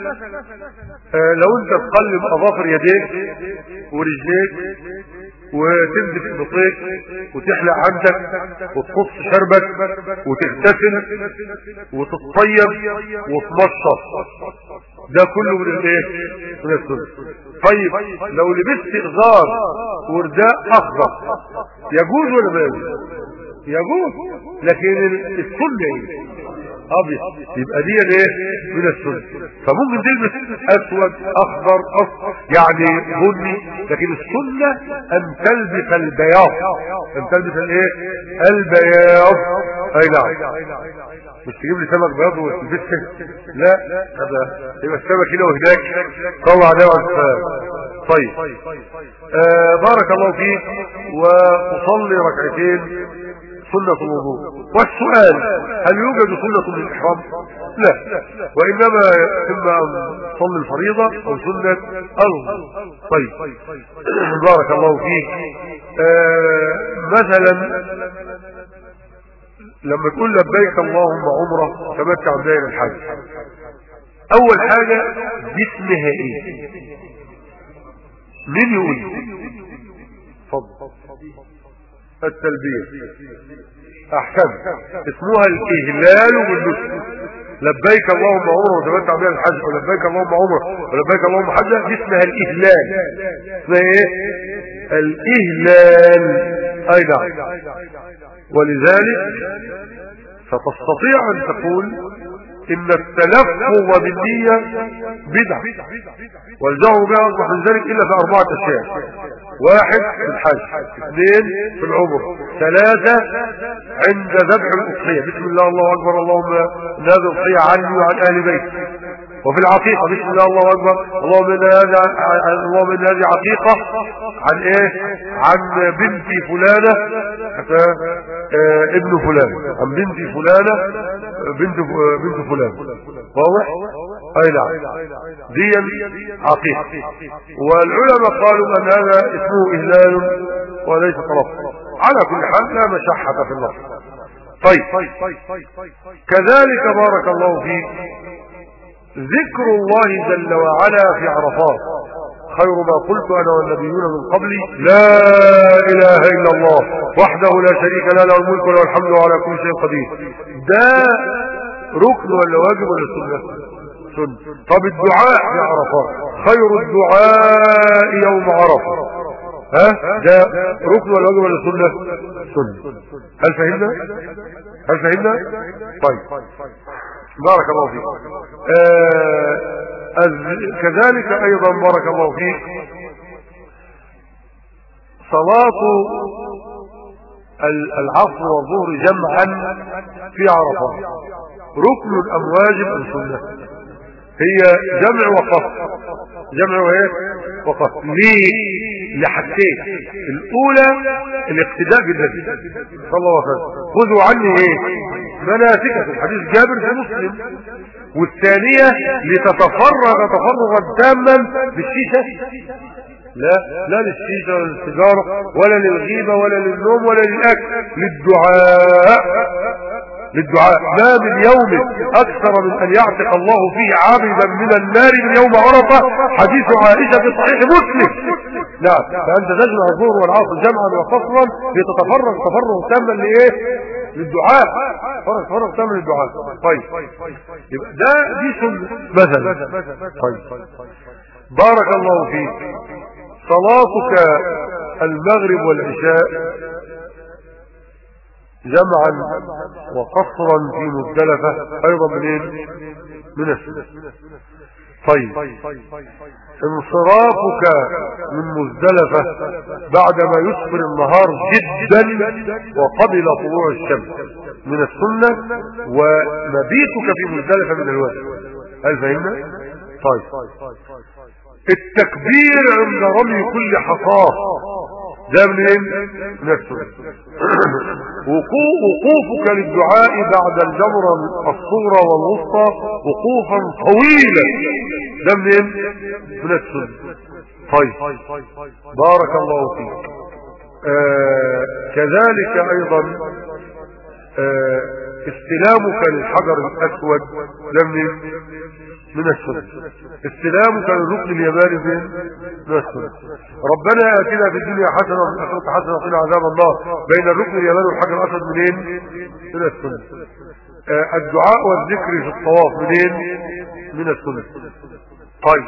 لو انت تقلب اظافر يديك ورجليك وتنزف بطيك وتحلق عندك وتقص شربك وتغتسل وتتطيب وتمشط، ده كله من الايه؟ من السنة. طيب، لو لبست ازار ورداء اخضر يجوز ولا ما يجوز؟ يجوز، لكن السنة ابيض، يبقى دي ايه؟ من السنة. فممكن تلبس اسود اخضر اصفر يعني بني، لكن السنة ان تلبس البياض، ان تلبس الايه؟ البياض. اي نعم، مش تجيب لي سمك بياض وتلبسه، لا، هذا يبقى السمك هنا وهناك. طلع عليه وعلى. طيب، بارك الله فيك. وأصلي ركعتين سنة الوضوء. والسؤال، هل يوجد سنة للإحرام؟ لا، وإنما إما أن تصلي الفريضة أو سنة الوضوء. طيب، بارك الله فيك. مثلا لما تقول لبيك اللهم عمره تمتع بداية الحج، أول حاجة جسمها إيه؟ مين يقول؟ فضل التلبية. احسن، اسمها الاهلال بالنسك. لبيك اللهم عمره وتمتع بها الحج، ولبيك اللهم عمره ولبيك اللهم حجه، دي اسمها الاهلال. اسمها ايه؟ الاهلال. اي نعم. ولذلك فتستطيع ان تقول ان التلفظ بالنية بدعة، والجهر بها اصبح من ذلك الا في 4 اشياء: 1 في الحج، 2 في العمر، 3 عند ذبح الاضحية، بسم الله الله اكبر اللهم ان هذه الاضحية عني وعن اهل بيتي. وفي العقيقة بسم الله الله اكبر اللهم ان هذه عقيقة عن ايه؟ عن بنتي فلانة ابن فلان، عن بنتي فلانة بنت فلان. واضح؟ اي نعم، دي عقيقة. والعلماء قالوا ان هذا اسمه اهلال وليس تلفظ. على كل حال لا مشحة في اللفظ. طيب، كذلك بارك الله فيك ذكر الله جل وعلا في عرفات. خير ما قلت انا والنبيون من قبلي لا اله الا الله وحده لا شريك له، له الملك وله الحمد وعلى كل شيء قدير. ده ركن ولا واجب ولا سنة؟ سنة. طب الدعاء في عرفات، خير الدعاء يوم عرفة، ده ركن ولا واجب ولا سنة؟ سنة. هل فهمنا؟ طيب، بارك الله فيك. كذلك ايضا بارك الله فيك صلاة العصر والظهر جمعا في عرفات ركن أم واجب أم سنة؟ هي جمع وقصر، جمع وايه وقصر. ليه؟ لحاجتين. الاولى الاقتداء بالنبي صلى الله عليه وسلم، خذوا عني ايه مناسككم، حديث جابر في مسلم. والثانية لتتفرغ تفرغا تاما للشيشة، لا للشيشة ولا للسيجارة ولا للغيبة ولا للنوم ولا للأكل، للدعاء. ما من يوم أكثر من أن يعتق الله فيه عابدا من النار من يوم عرفة، حديث عائشة في صحيح مسلم. نعم، فأنت تجمع الظهر والعصر جمعا وقصرا لتتفرغ تفرغ تاما لإيه؟ للدعاء، تفرغ تاما للدعاء. طيب يبقى دي سنة مثلا. طيب بارك الله فيك. صلاتك المغرب والعشاء جمعا وقصرا في مزدلفة ايضا منين؟ من السنة. طيب انصرافك من مزدلفة بعدما يسفر النهار جدا وقبل طلوع الشمس من السنة، ومبيتك في مزدلفة من الواجب. هل فهمنا؟ طيب التكبير عند رمي كل حصاه ده منين؟ من السنة. وقوفك للدعاء بعد الجمرة الصغرى والوسطى وقوفا طويلا ده منين؟ من السنة. طيب بارك الله فيك. كذلك ايضا استلامك للحجر الاسود ده من السنة. استلامك للركن اليماني من السنة. ربنا آتنا في الدنيا حسنة وفي الآخرة حسنة وقنا عذاب النار. بين الركن اليماني والحجر الأسود منين؟ من السنة. الدعاء والذكر في الطواف منين؟ من السنة. طيب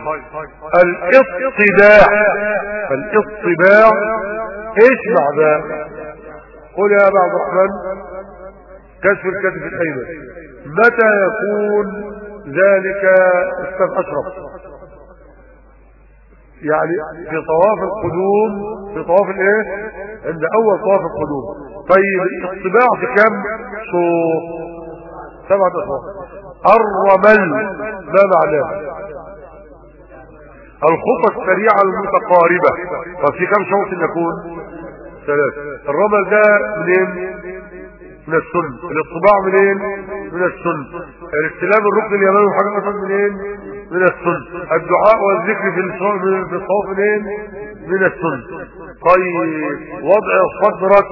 الاطباع ايش معناه؟ قل يا ابا عبد الرحمن. كشف الكتف الايمن. متى يكون ذلك استاذ اشرف؟ يعني في طواف القدوم، في طواف الايه؟ عند اول طواف القدوم. طيب الاطباع في كم شوط؟ 7 اشواط. الرمل ما معناه؟ الخطى السريعة المتقاربة. طب في كم شوط يكون؟ 3. الرمل ده منين؟ من السنة. الاطباع منين؟ من السنة. الاستلام الركن اليماني والحجر الاسود منين؟ من السنة. الدعاء والذكر في الطواف منين؟ من السنة. طيب وضع صدرك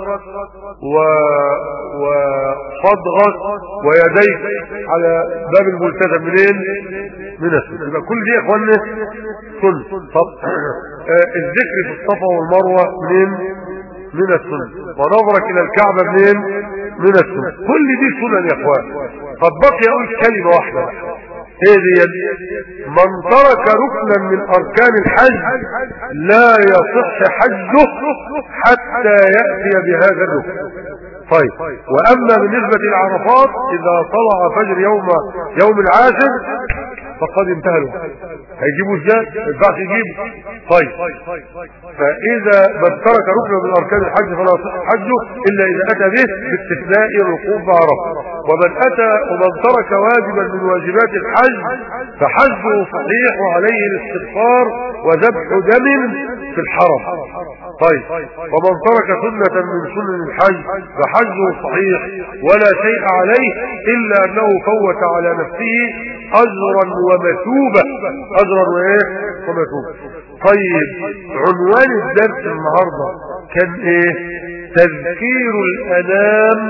وصدغك ويديك على باب الملتزم منين؟ من السنة. يبقى كل دي يا اخوانا سنة. طب الذكر في الصفا والمروة منين؟ من السنة. ونظرك الى الكعبة منين؟ من السنة. كل دي سنن يا اخوان. طب بقي اقول كلمة واحدة، ايه دي؟ من ترك ركنا من اركان الحج لا يصح حجه حتى يأتي بهذا الركن. طيب واما بالنسبة للعرفات اذا طلع فجر يوم العاشر فقد انتهى. هيجيبوا ازاي؟ ما ينفعش يجيبوا. طيب فاذا من ترك ركنا من اركان الحج فلا يصح حجه الا اذا اتى به باستثناء الوقوف بعرفه. ومن ترك واجبا من واجبات الحج فحجه صحيح وعليه الاستغفار وذبح دم في الحرم. طيب ومن ترك سنة من سنن الحج فحجه صحيح ولا شيء عليه الا انه فوت على نفسه اجرا ومثوبة. اجرا وايه؟ ومثوبة. طيب عنوان الدرس النهاردة كان ايه؟ تذكير الانام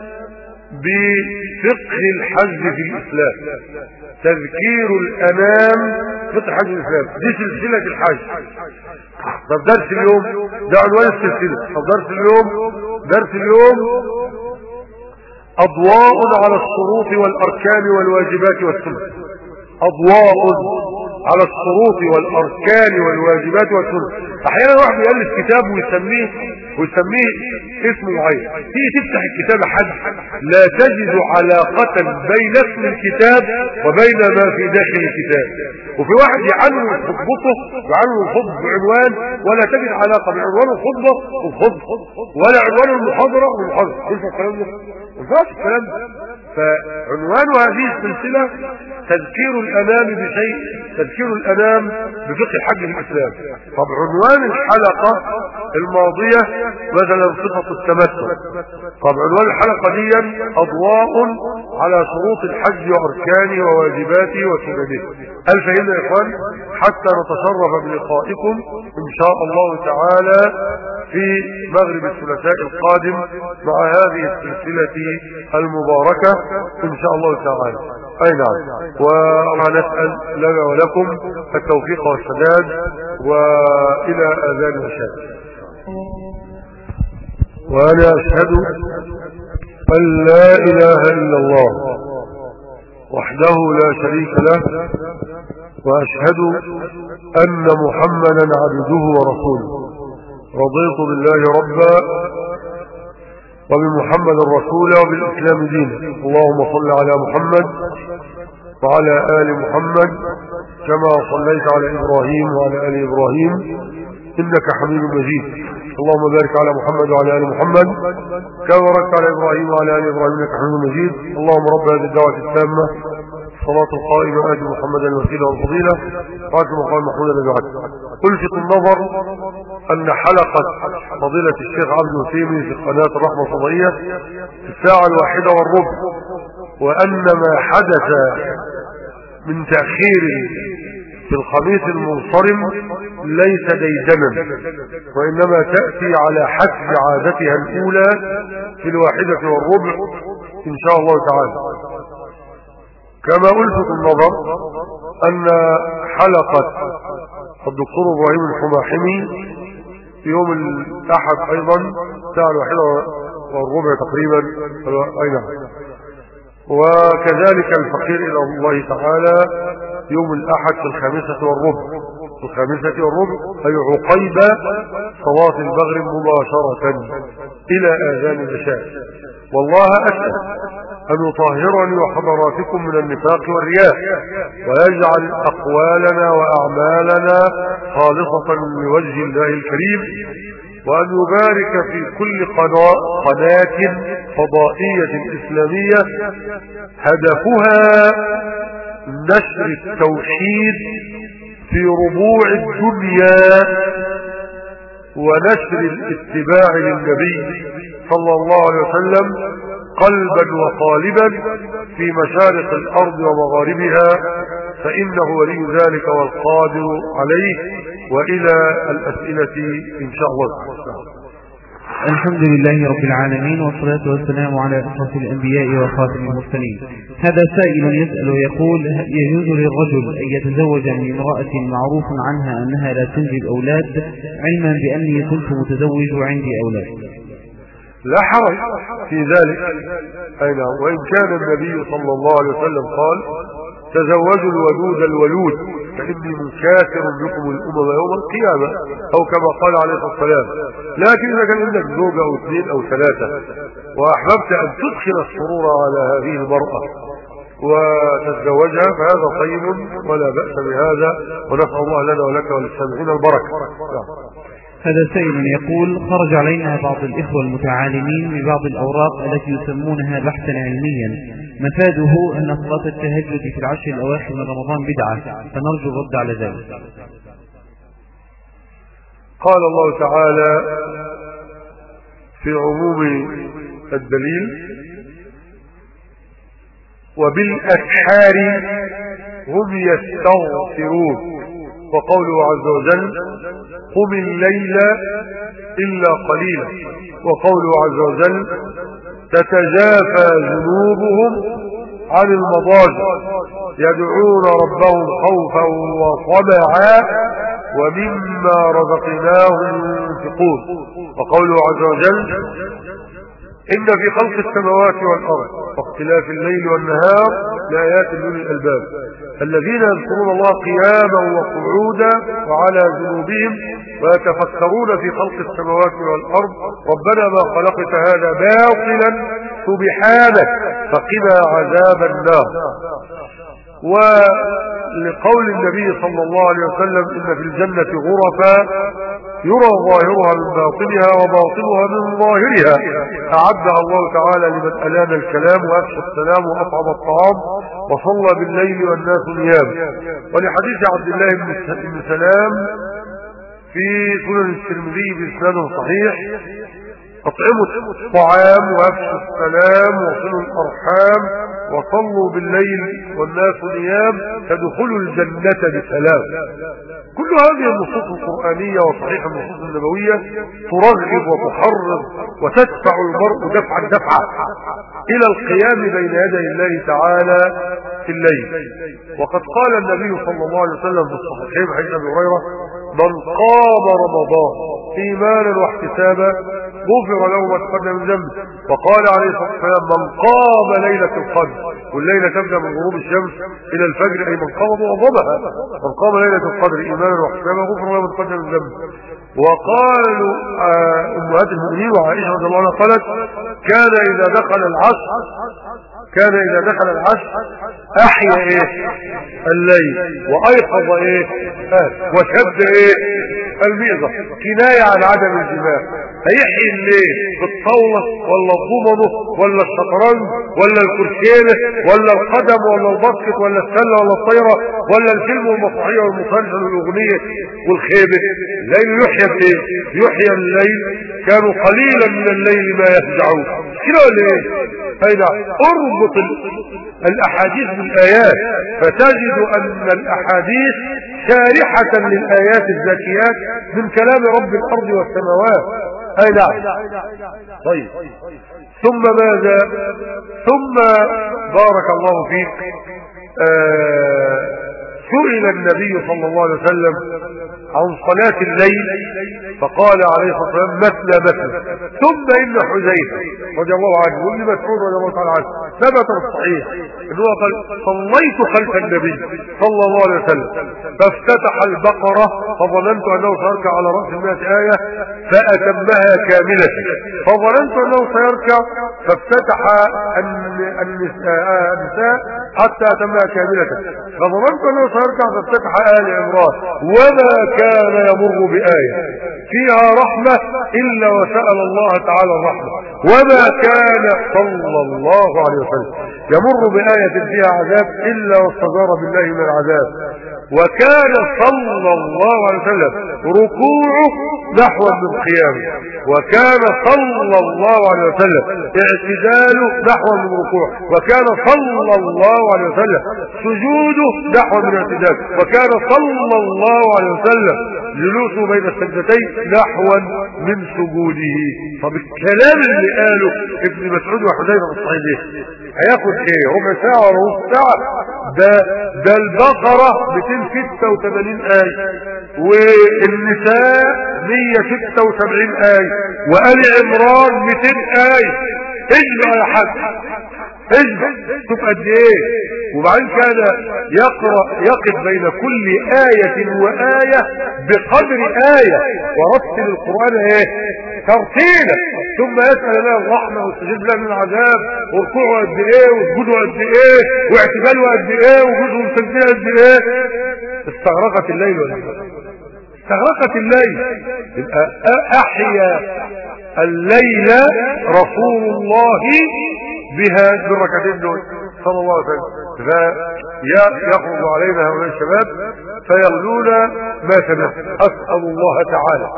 بفقه الحج في الاسلام. تذكير الانام فقه الحج في الاسلام، دي سلسلة الحج. طب درس اليوم ده عنوان السلسلة. طب درس اليوم اضواء على الشروط والاركان والواجبات والسنن. اضواء على الشروط والأركان والواجبات والسنن. أحيانا واحد يألف كتاب ويسميه اسم معين، تيجي تفتح الكتاب حد لا تجد علاقة بين اسم الكتاب وبين ما في داخل الكتاب. وفي واحد يعنون خطبته ويعنون الخطبة بعنوان ولا تجد علاقة بين عنوان الخطبة والخطبة ولا عنوان المحاضرة والمحاضرة. كيف الكلام ده؟ مفيش الكلام ده. فعنوان هذه السلسلة تذكير الأنام بشيء، تذكير الأنام بفقه الحج في الإسلام. طب عنوان الحلقة الماضية مثلا صفة التمتع. طب عنوان الحلقة دي أضواء على شروط الحج وأركانه وواجباته وسننه. هل فهمنا يا إخوان؟ حتى نتشرف بلقائكم إن شاء الله تعالى في مغرب الثلاثاء القادم مع هذه السلسلة المباركة إن شاء الله تعالى. أي نعم. ونسأل لنا ولكم التوفيق والسداد وإلى آذان العشاء. وأنا أشهد أن لا إله إلا الله وحده لا شريك له، وأشهد أن محمدا عبده ورسوله. رضيت بالله ربا وبمحمد رسولا وبالإسلام دينا. اللهم صل على محمد وعلى آل محمد كما صليت على إبراهيم وعلى آل إبراهيم إنك حميد مجيد. اللهم بارك على محمد وعلى آل محمد كما باركت على إبراهيم وعلى آل إبراهيم إنك حميد مجيد. اللهم رب هذه الدعوة التامة الصلاة القائمة آت محمدا الوسيلة والفضيلة وآت مقام محمود الأجعد. ألفت النظر أن حلقة فضيلة الشيخ عبد الوسيمي في قناة الرحمة الفضائية في 1:01 وأن ما حدث من تأخير في الخميس المنصرم ليس ديدنا، وإنما تأتي على حسب عادتها الأولى في 1:01 إن شاء الله تعالى. كما ألفت النظر أن حلقة الدكتور إبراهيم الحماحمي في يوم الأحد أيضا 1:01 تقريبا أين، وكذلك الفقير إلى الله تعالى يوم الأحد في 5:15 أي عقيب صلاة المغرب مباشرة إلى آذان العشاء. والله أسأل أن يطهرني وحضراتكم من النفاق والرياء، ويجعل أقوالنا وأعمالنا خالصة لوجه الله الكريم، وأن يبارك في كل قناة فضائية إسلامية هدفها نشر التوحيد في ربوع الدنيا ونشر الاتباع للنبي صلى الله عليه وسلم قلبا وقالبا في مشارق الأرض ومغاربها، فإنه ولي ذلك والقادر عليه. وإلى الأسئلة إن شاء الله. الحمد لله رب العالمين، والصلاة والسلام على أشرف الأنبياء وخاتم المرسلين. هذا سائل يسأل يقول: يجوز للرجل أن يتزوج من امرأة معروف عنها أنها لا تنجب أولاد، علما بأني كنت متزوج وعندي أولاد؟ لا حرج في ذلك. أين وإن كان النبي صلى الله عليه وسلم قال: تزوجوا الودود الولود فإني مكاثر بكم الأمم يوم القيامة، أو كما قال عليه الصلاة والسلام. لكن إذا كان عندك زوجة أو 2 أو 3 وأحببت أن تدخل السرور على هذه المرأة وتتزوجها فهذا طيب ولا بأس بهذا، ونسأل الله لنا ولك وللسامعين البركة. هذا سائل يقول: خرج علينا بعض الإخوة المتعالمين ببعض الأوراق التي يسمونها بحثا علميا مفاده أن صلاة التهجد في العشر الأواخر من رمضان بدعة، فنرجو الرد على ذلك. قال الله تعالى في عموم الدليل: وبالأسحار هم يستغفرون، وقوله عز وجل: قم الليل إلا قليلا، وقوله عز وجل: تتجافى جنوبهم عن المضاجع يدعون ربهم خوفا وطمعا ومما رزقناهم ينفقون، وقوله عز وجل: إن في خلق السماوات والأرض واختلاف الليل والنهار لآيات أولي الألباب الذين يذكرون الله قياما وقعودا وعلى جنوبهم ويتفكرون في خلق السماوات والأرض ربنا ما خلقت هذا باطلا سبحانك فقنا عذاب النار. ولقول النبي صلى الله عليه وسلم إن في الجنة غرفا يرى ظاهرها من باطنها وباطنها من ظاهرها أعدها الله تعالى لمن ألان الكلام وأفشى السلام وأطعم الطعام وصلى بالليل والناس نيام. ولحديث عبد الله بن سلام في سنن الترمذي بإسناد صحيح أطعموا الطعام وأفشوا السلام وصلوا الأرحام وصلوا بالليل والناس نيام تدخلوا الجنة بسلام. كل هذه النصوص القرآنية وصحيح النصوص النبوية ترغب وتحرض وتدفع المرء دفعا إلى القيام بين يدي الله تعالى في الليل. وقد قال النبي صلى الله عليه وسلم في الصحيحين حديث أبي هريرة من قام رمضان إيمانا واحتسابا غفر له ما تقدم من ذنبه. وقال عليه الصلاة والسلام من قام ليلة القدر والليلة تبدأ من غروب الشمس إلى الفجر أي من قام معظمها من قام ليلة القدر إيمانا واحتسابا غفر له ما تقدم من ذنبه. وقالوا أمهات المؤمنين وعائشة رضي الله عنها قالت كان إذا دخل العشر أحيا الليل وأيقظ وشد الميزة كناية عن عدم الجماع. هيحيي الليل بالطاولة ولا الضمنه ولا الشطرنج ولا الكرسينة ولا القدم ولا الباسكت ولا السلة ولا الطيرة ولا الفيلم والمسرحية والمسلسل والأغنية والخيبة. الليل يحيى الليل كانوا قليلا من الليل ما يهجعون. كده ليه؟ اربط الأحاديث بالآيات فتجد أن الأحاديث شارحة للآيات الذاتيات من كلام رب الأرض والسماوات. طيب ثم ماذا؟ ثم بارك الله فيك سئل النبي صلى الله عليه وسلم عن صلاة الليل فقال عليه الصلاة والسلام مثنى ثم إن حذيفة رضي الله عنه وابن مسعود رضي الله تعالى عنه ثبت الصحيح انه قال صليت خلف النبي صلى الله عليه وسلم فافتتح البقرة فظننت أنه سيركع على رأس 100 آية فأتمها كاملة فظننت أنه سيركع فافتتح النساء حتى أتمها كاملة فظننت أنه سيركع فافتتح آل عمران وما كان يمر بآية فيها رحمة إلا وسأل الله تعالى الرحمة وما كان صلى الله عليه وسلم يمر بآية فيها عذاب إلا واستجار بالله من العذاب. وكان صلى الله عليه وسلم ركوعه نحو من قيامه وكان صلى الله عليه وسلم اعتداله نحو من ركوعه وكان صلى الله عليه وسلم سجوده نحو من اعتداله وكان صلى الله عليه وسلم جلوسه بين السجدتين نحو من سجوده. طب الكلام اللي قاله ابن مسعود وحذيفة في الصحيح ده هياخد ايه؟ ربع ساعة ولا نص ساعة؟ ده البقرة 286 آية والنساء 176 آية وآل عمران 200 آية. اجمع يا حاج اجمع شوف قد ايه. وبعدين كان يقف بين كل آية وآية بقدر آية ورتل القرآن ترتيلا ثم يسأل الله الرحمة واستجيب له من العذاب وركوعه قد ايه وسجوده قد ايه واعتداله قد ايه وجزءه مسجده قد ايه. استغرقت الليل ولا استغرقت الليل. احيا الليل رسول الله بها بالركعتين دول صلى الله عليه وسلم. فيخرج علينا هؤلاء الشباب فيغلون ما سمع. أسأل الله تعالى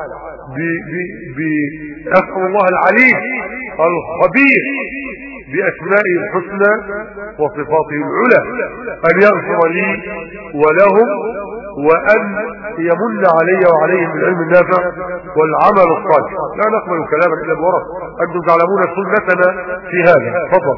أسأل الله العليم الخبير بأسمائه الحسنى وصفاته العلى أن يغفر لي ولهم وأن يمن علي وعليهم بالعلم النافع والعمل الصالح. لا نقبل كلاما إلا بورق. أنتم تعلمون سنتنا في هذا. تفضل.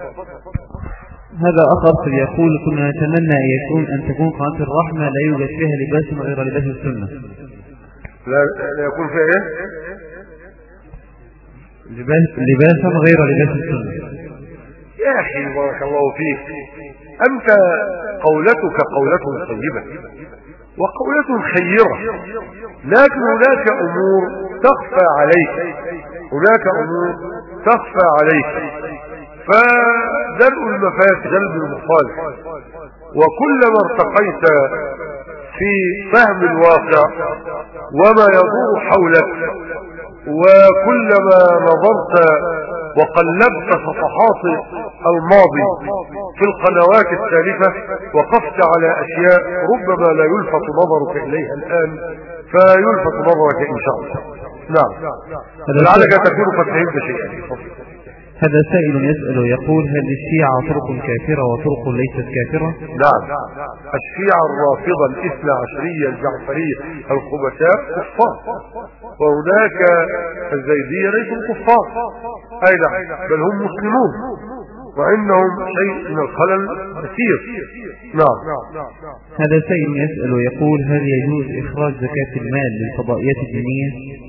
هذا أخر يقول كنا نتمنى أن تكون قناة الرحمة لا يوجد فيها لباس غير لباس السنة. لا يكون فيها ايه؟ لباسا غير لباس السنة. يا أخي بارك الله فيك، أنت قولتك قولة طيبة وقولة خيرة، لكن هناك أمور تخفى عليك، هناك أمور تخفى عليك، فدرء المفاسد جلب المصالح. وكلما ارتقيت في فهم الواقع وما يدور حولك، وكلما نظرت وقلبت صفحات الماضي في القنوات السالفة وقفت على أشياء ربما لا يلفت نظرك إليها الآن فيلفت نظرك إن شاء الله. نعم، لعلك تكون قد فهمت شيئا. هذا سائل يسأل يقول: هل الشيعة طرق كافرة وطرق ليست كافرة؟ نعم، الشيعة الرافضة الاثنى عشرية الجعفرية الخبثاء كفار، وهناك الزيدية ليسوا كفار أيضا، بل هم مسلمون وعندهم شيء من الخلل كثير. نعم. هذا سائل يسأل يقول: هل يجوز إخراج زكاة المال للفضائيات الدينية؟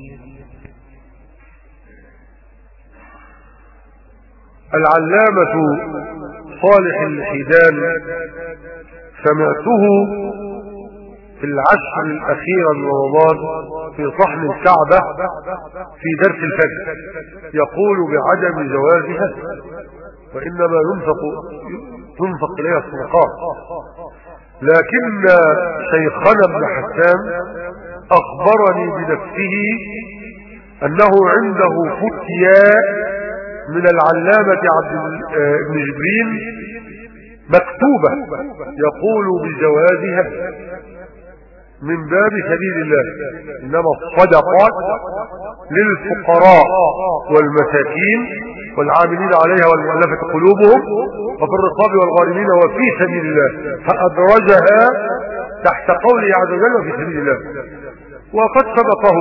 العلامة صالح الحيدان سمعته في العشر الأخيرة من رمضان في صحن الكعبة في درس الفجر يقول بعدم جوازها، وإنما تنفق إليها الصدقات، لكن شيخنا ابن حسان أخبرني بنفسه أنه عنده فتيا من العلامة عبد بن جبريل مكتوبة يقول بجوازها من باب سبيل الله، إنما الصدقات للفقراء والمساكين والعاملين عليها والمؤلفة قلوبهم وفي الرقاب والغارمين وفي سبيل الله، فأدرجها تحت قوله عز وجل وفي سبيل الله. وقد سبقه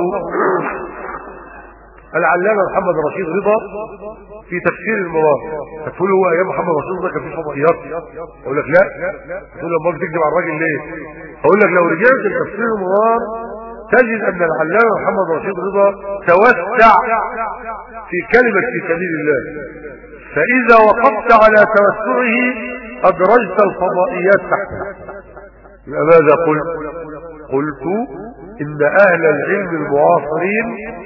العلامة محمد رشيد رضا في تفسير المواقف، هتقول هو ايام محمد رشيد رضا كان في فضائيات؟ اقول لك لا. تقول لما تكذب على الراجل ليه؟ اقول لك لو رجعت لتفسير المواقف تجد ان العلامة محمد رشيد رضا توسع في كلمة في سبيل الله، فاذا وقفت على توسعه ادرجت الفضائيات تحتها. ماذا قلت ان اهل العلم المعاصرين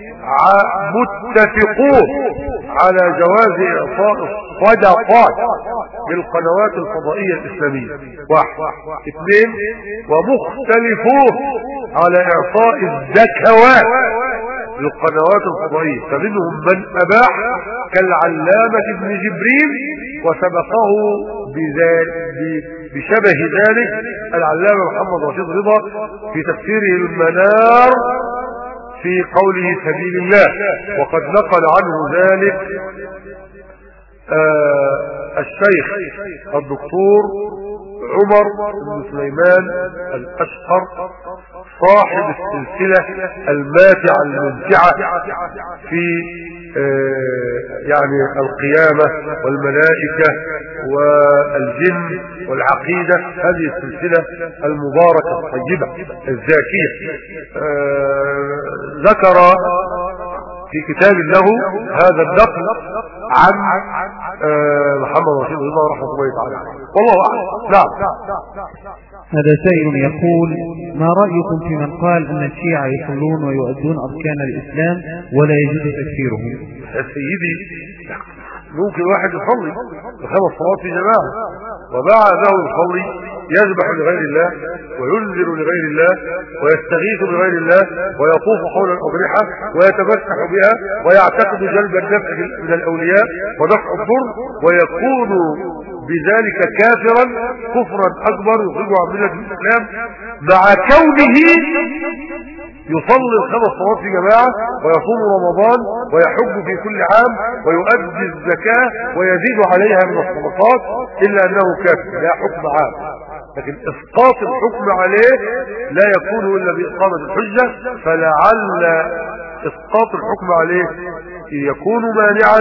متفقون على جواز اعطاء الصدقات للقنوات الفضائية الاسلامية، 1. 2. ومختلفون على اعطاء الزكوات للقنوات الفضائية، فمنهم من اباح كالعلامة ابن جبريل، وسبقه بشبه ذلك العلامة محمد رشيد رضا في تفسيره المنار في قوله سبيل الله، وقد نقل عنه ذلك الشيخ الدكتور عمر بن سليمان الأشقر صاحب السلسلة الماتعة الممتعة في يعني القيامة والملائكة والجن والعقيدة، هذه السلسلة المباركة الطيبة الزاكية. ذكر في كتاب له هذا النقل عن محمد رشيد رضا رحمه الله تعالى، والله أعلم. نعم. هذا سائل يقول: ما رأيكم في من قال أن الشيعة يصلون ويؤدون أركان الإسلام ولا يجوز تكفيرهم؟ يا سيدي، ممكن واحد يصلي 5 صلوات في جماعة وبعده يصلي يذبح لغير الله وينذر لغير الله ويستغيث بغير الله ويطوف حول الأضرحة ويتمسح بها ويعتقد جلب النفع من الأولياء ودفع الضر، ويكون بذلك كافرا كفرا أكبر يخرجه عن ملة الإسلام، مع كونه يصلي 5 صلوات في جماعة ويصوم رمضان ويحج في كل عام ويؤدي الزكاة ويزيد عليها من الصدقات، إلا أنه كافر لا حكم عام. لكن إسقاط الحكم عليه لا يكون إلا بإقامة الحجة، فلعل إسقاط الحكم عليه يكون مانعا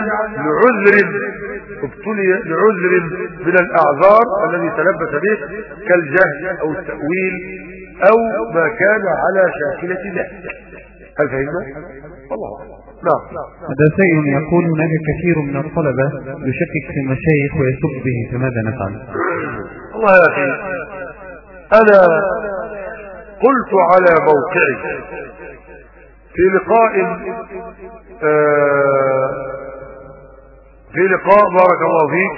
لعذر من الأعذار الذي تلبس به كالجهل أو التأويل أو ما كان على شاكلة ذلك. هل فهمنا؟ والله نعم. هذا سائل يقول هناك كثير من الطلبة يشكك في المشايخ ويسب به، فماذا نفعل؟ والله يا أخي أنا قلت على موقعي في لقاء بارك الله فيك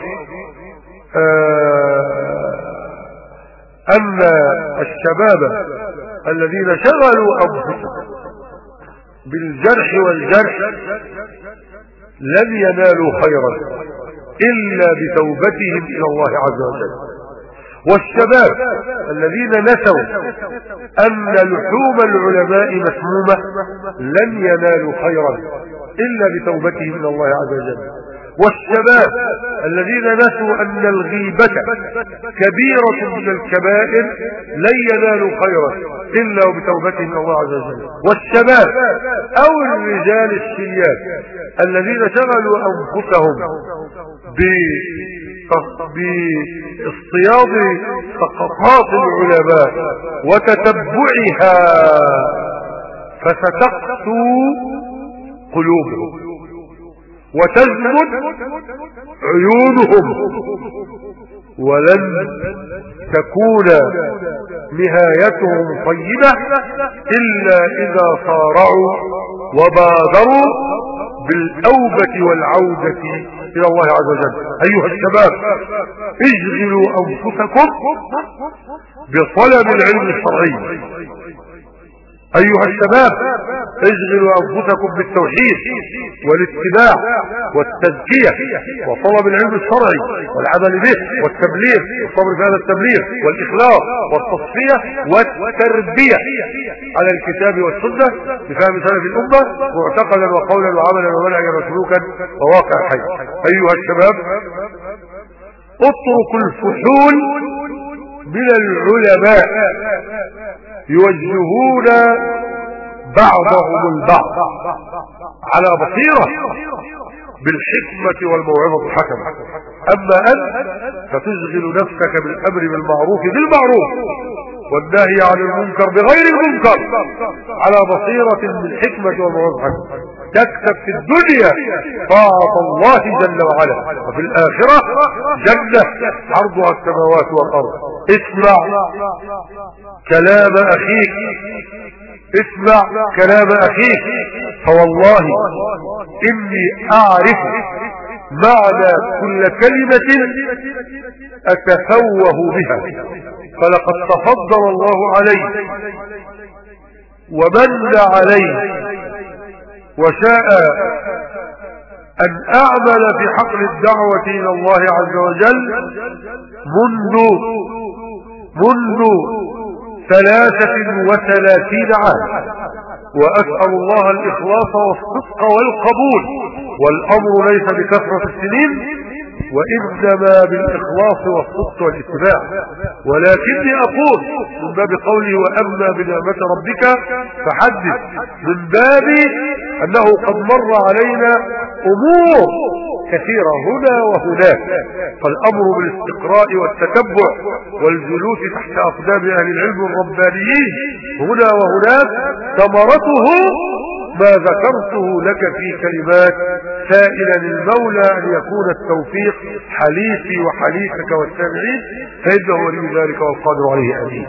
أن الشباب الذين شغلوا أنفسهم بالجرح والجرح لن ينالوا خيرا إلا بتوبتهم إلى الله عز وجل. والشباب الذين نسوا أن لحوم العلماء مسمومة لن ينالوا خيرا إلا بتوبتهم إلى الله عز وجل. والشباب الذين نسوا أن الغيبة كبيرة من الكبائر لن ينالوا خيرا إلا بتوبتهم إلى الله عز وجل. والشباب أو الرجال الشياب الذين شغلوا أنفسهم باصطياد سقطات العلماء وتتبعها فستقسو قلوبهم وتزمد عيونهم ولن تكون نهايتهم طيبة إلا إذا صارعوا وبادروا بالأوبة والعودة إلى الله عز وجل. أيها الشباب اشغلوا أنفسكم بطلب العلم الشرعي. أيها الشباب اشغلوا أنفسكم بالتوحيد والاتباع والتزكية وطلب العلم الشرعي والعمل به والتبليغ والصبر في هذا التبليغ والإخلاص والتصفية والتربية على الكتاب والسنة بفهم سلف الأمة معتقدا وقولا وعملا ومنهجا وسلوكا وواقع حي. أيها الشباب اتركوا الفحول من العلماء يوجهون بعضهم البعض على بصيرة بالحكمة والموعظة الحسنة. أما أنت فتشغل نفسك بالأمر بالمعروف والنهي عن المنكر بغير المنكر على بصيرة بالحكمة والموعظة الحسنة تكسب في الدنيا طاعة الله جل وعلا وفي الآخرة جنة عرضها السماوات والأرض. اسمع كلام أخيك فوالله إني أعرف معنى كل كلمة أتفوه بها، فلقد تفضل الله علي ومن علي وشاء أن أعمل في حقل الدعوة إلى الله عز وجل منذ 33 عام، وأسأل الله الإخلاص والصدق والقبول، والأمر ليس بكثرة السنين وإنما بالإخلاص والصدق والاتباع. ولكني أقول من باب قوله وأما بنعمة ربك فحدث، من باب أنه قد مر علينا أمور كثيرة هنا وهناك، فالأمر بالاستقراء والتتبع والجلوس تحت أقدام أهل العلم الربانيين هنا وهناك ثمرته ما ذكرته لك في كلمات سائلا المولى أن يكون التوفيق حليفي وحليفك والتابعين، فإنه ولي ذلك والقادر عليه أمين.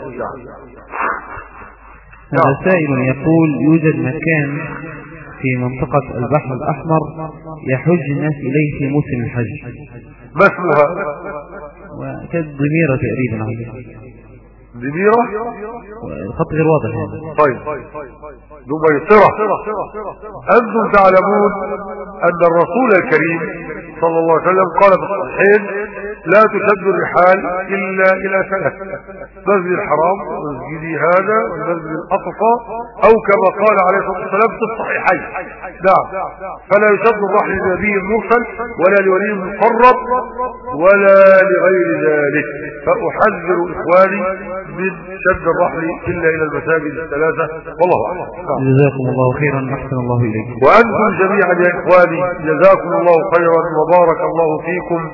هذا سائل يقول يوجد مكان في منطقة البحر الأحمر يحج الناس إليه في موسم الحج، ما اسمها؟ وكالضميرة تقريبا. ضميرة؟ الخط غير واضح يعني. طيب دميطرة. أنتم تعلمون أن الرسول الكريم صلى الله عليه وسلم قال في الصحيحين لا تشد الرحال إلا إلى 3: مسجد الحرام ومسجدي هذا والمسجد الأقصى، أو كما قال عليه الصلاة والسلام في الصحيحين. نعم، فلا يشد الرحل لنبي مرسل ولا لولي مقرب ولا لغير ذلك، فأحذر إخواني من شد الرحل إلا إلى المساجد الثلاثة، والله أعلم. جزاكم الله خيرا، أحسن الله إليكم. وأنتم جميعا يا إخواني جزاكم الله خيرا وبارك الله فيكم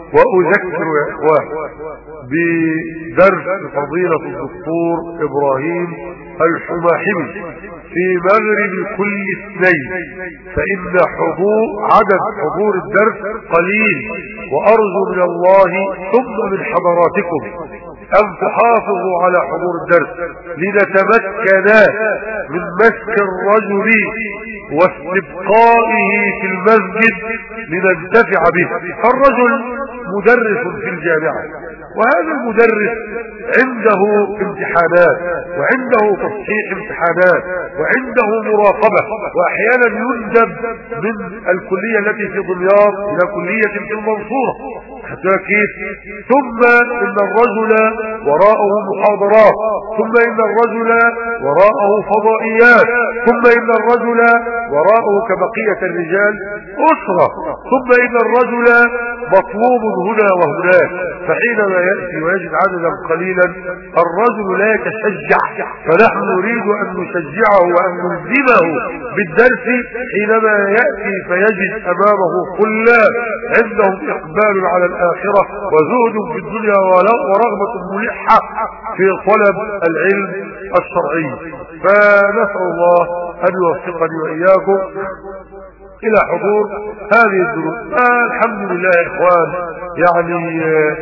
وأذكر يا إخوان بدرس فضيلة الدكتور إبراهيم الحماحمي في مغرب كل اثنين، فإن عدد حضور الدرس قليل، وأرجو من الله ثم من حضراتكم أن تحافظوا على حضور الدرس لنتمكن من مسك الرجل واستبقائه في المسجد لننتفع به. الرجل مدرس في الجامعة، وهذا المدرس عنده امتحانات وعنده تصحيح امتحانات وعنده مراقبة، وأحيانا يندب من الكلية التي في دمياط إلى كلية في المنصورة حتى كيف. ثم إن الرجل وراءه محاضرات، ثم إن الرجل وراءه فضائيات، ثم إن الرجل وراءه كبقية الرجال أسرة، ثم إن الرجل مطلوب هنا وهناك. فحينما يأتي ويجد عددا قليلا الرجل لا يتشجع، فنحن نريد أن نشجعه وأن نلزمه بالدرس حينما يأتي فيجد أمامه طلاب عندهم إقبال على الآخرة وزهد في الدنيا ورغبة ملحة في طلب العلم الشرعي. فنسأل الله أن يوفقني وإياكم إلى حضور هذه الدروس. الحمد لله يا إخوان، يعني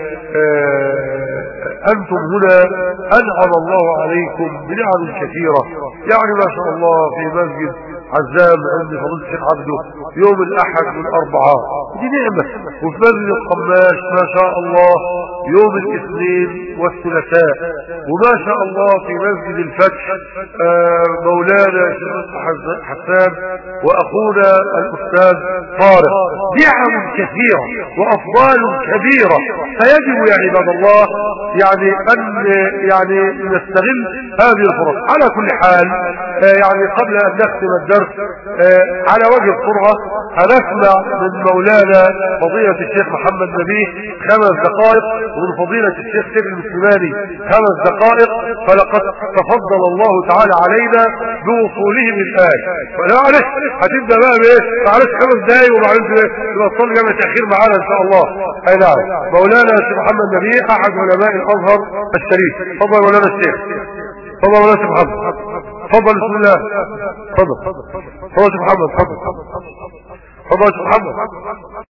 أنتم هنا أنعم الله عليكم بنعم كثيرة. يعني ما شاء الله في مسجد عزام عند فضيلة الشيخ عبده يوم الأحد والأربعاء دي نعمة، وفي مسجد القماش ما شاء الله يوم الاثنين والثلاثاء، وما شاء الله في مسجد الفتح مولانا الشيخ حسان وأخونا الأستاذ طارق. نعم كثيرة وأفضال كبيرة، فيجب يا عباد الله أن نستغل هذه الفرص. على كل حال يعني قبل أن نختم الدرس على وجه السرعة هنسمع من مولانا فضيلة الشيخ محمد نبيه 5 دقائق، ومن فضيلة الشيخ سيد المسلماني 5 دقائق، فلقد تفضل الله تعالى علينا بوصولهم الآن. فمعلش هتبدأ بقى بايه؟ معلش 5 دقائق ومعلش يبقى تصلي جامع تأخير معانا إن شاء الله. أي نعم، مولانا الشيخ محمد نبيه أحد علماء الأزهر الشريف. تفضل مولانا الشيخ، تفضل مولانا الشيخ محمد، تفضل بسم الله. تفضل تفضل يا شيخ محمد، تفضل تفضل يا شيخ محمد.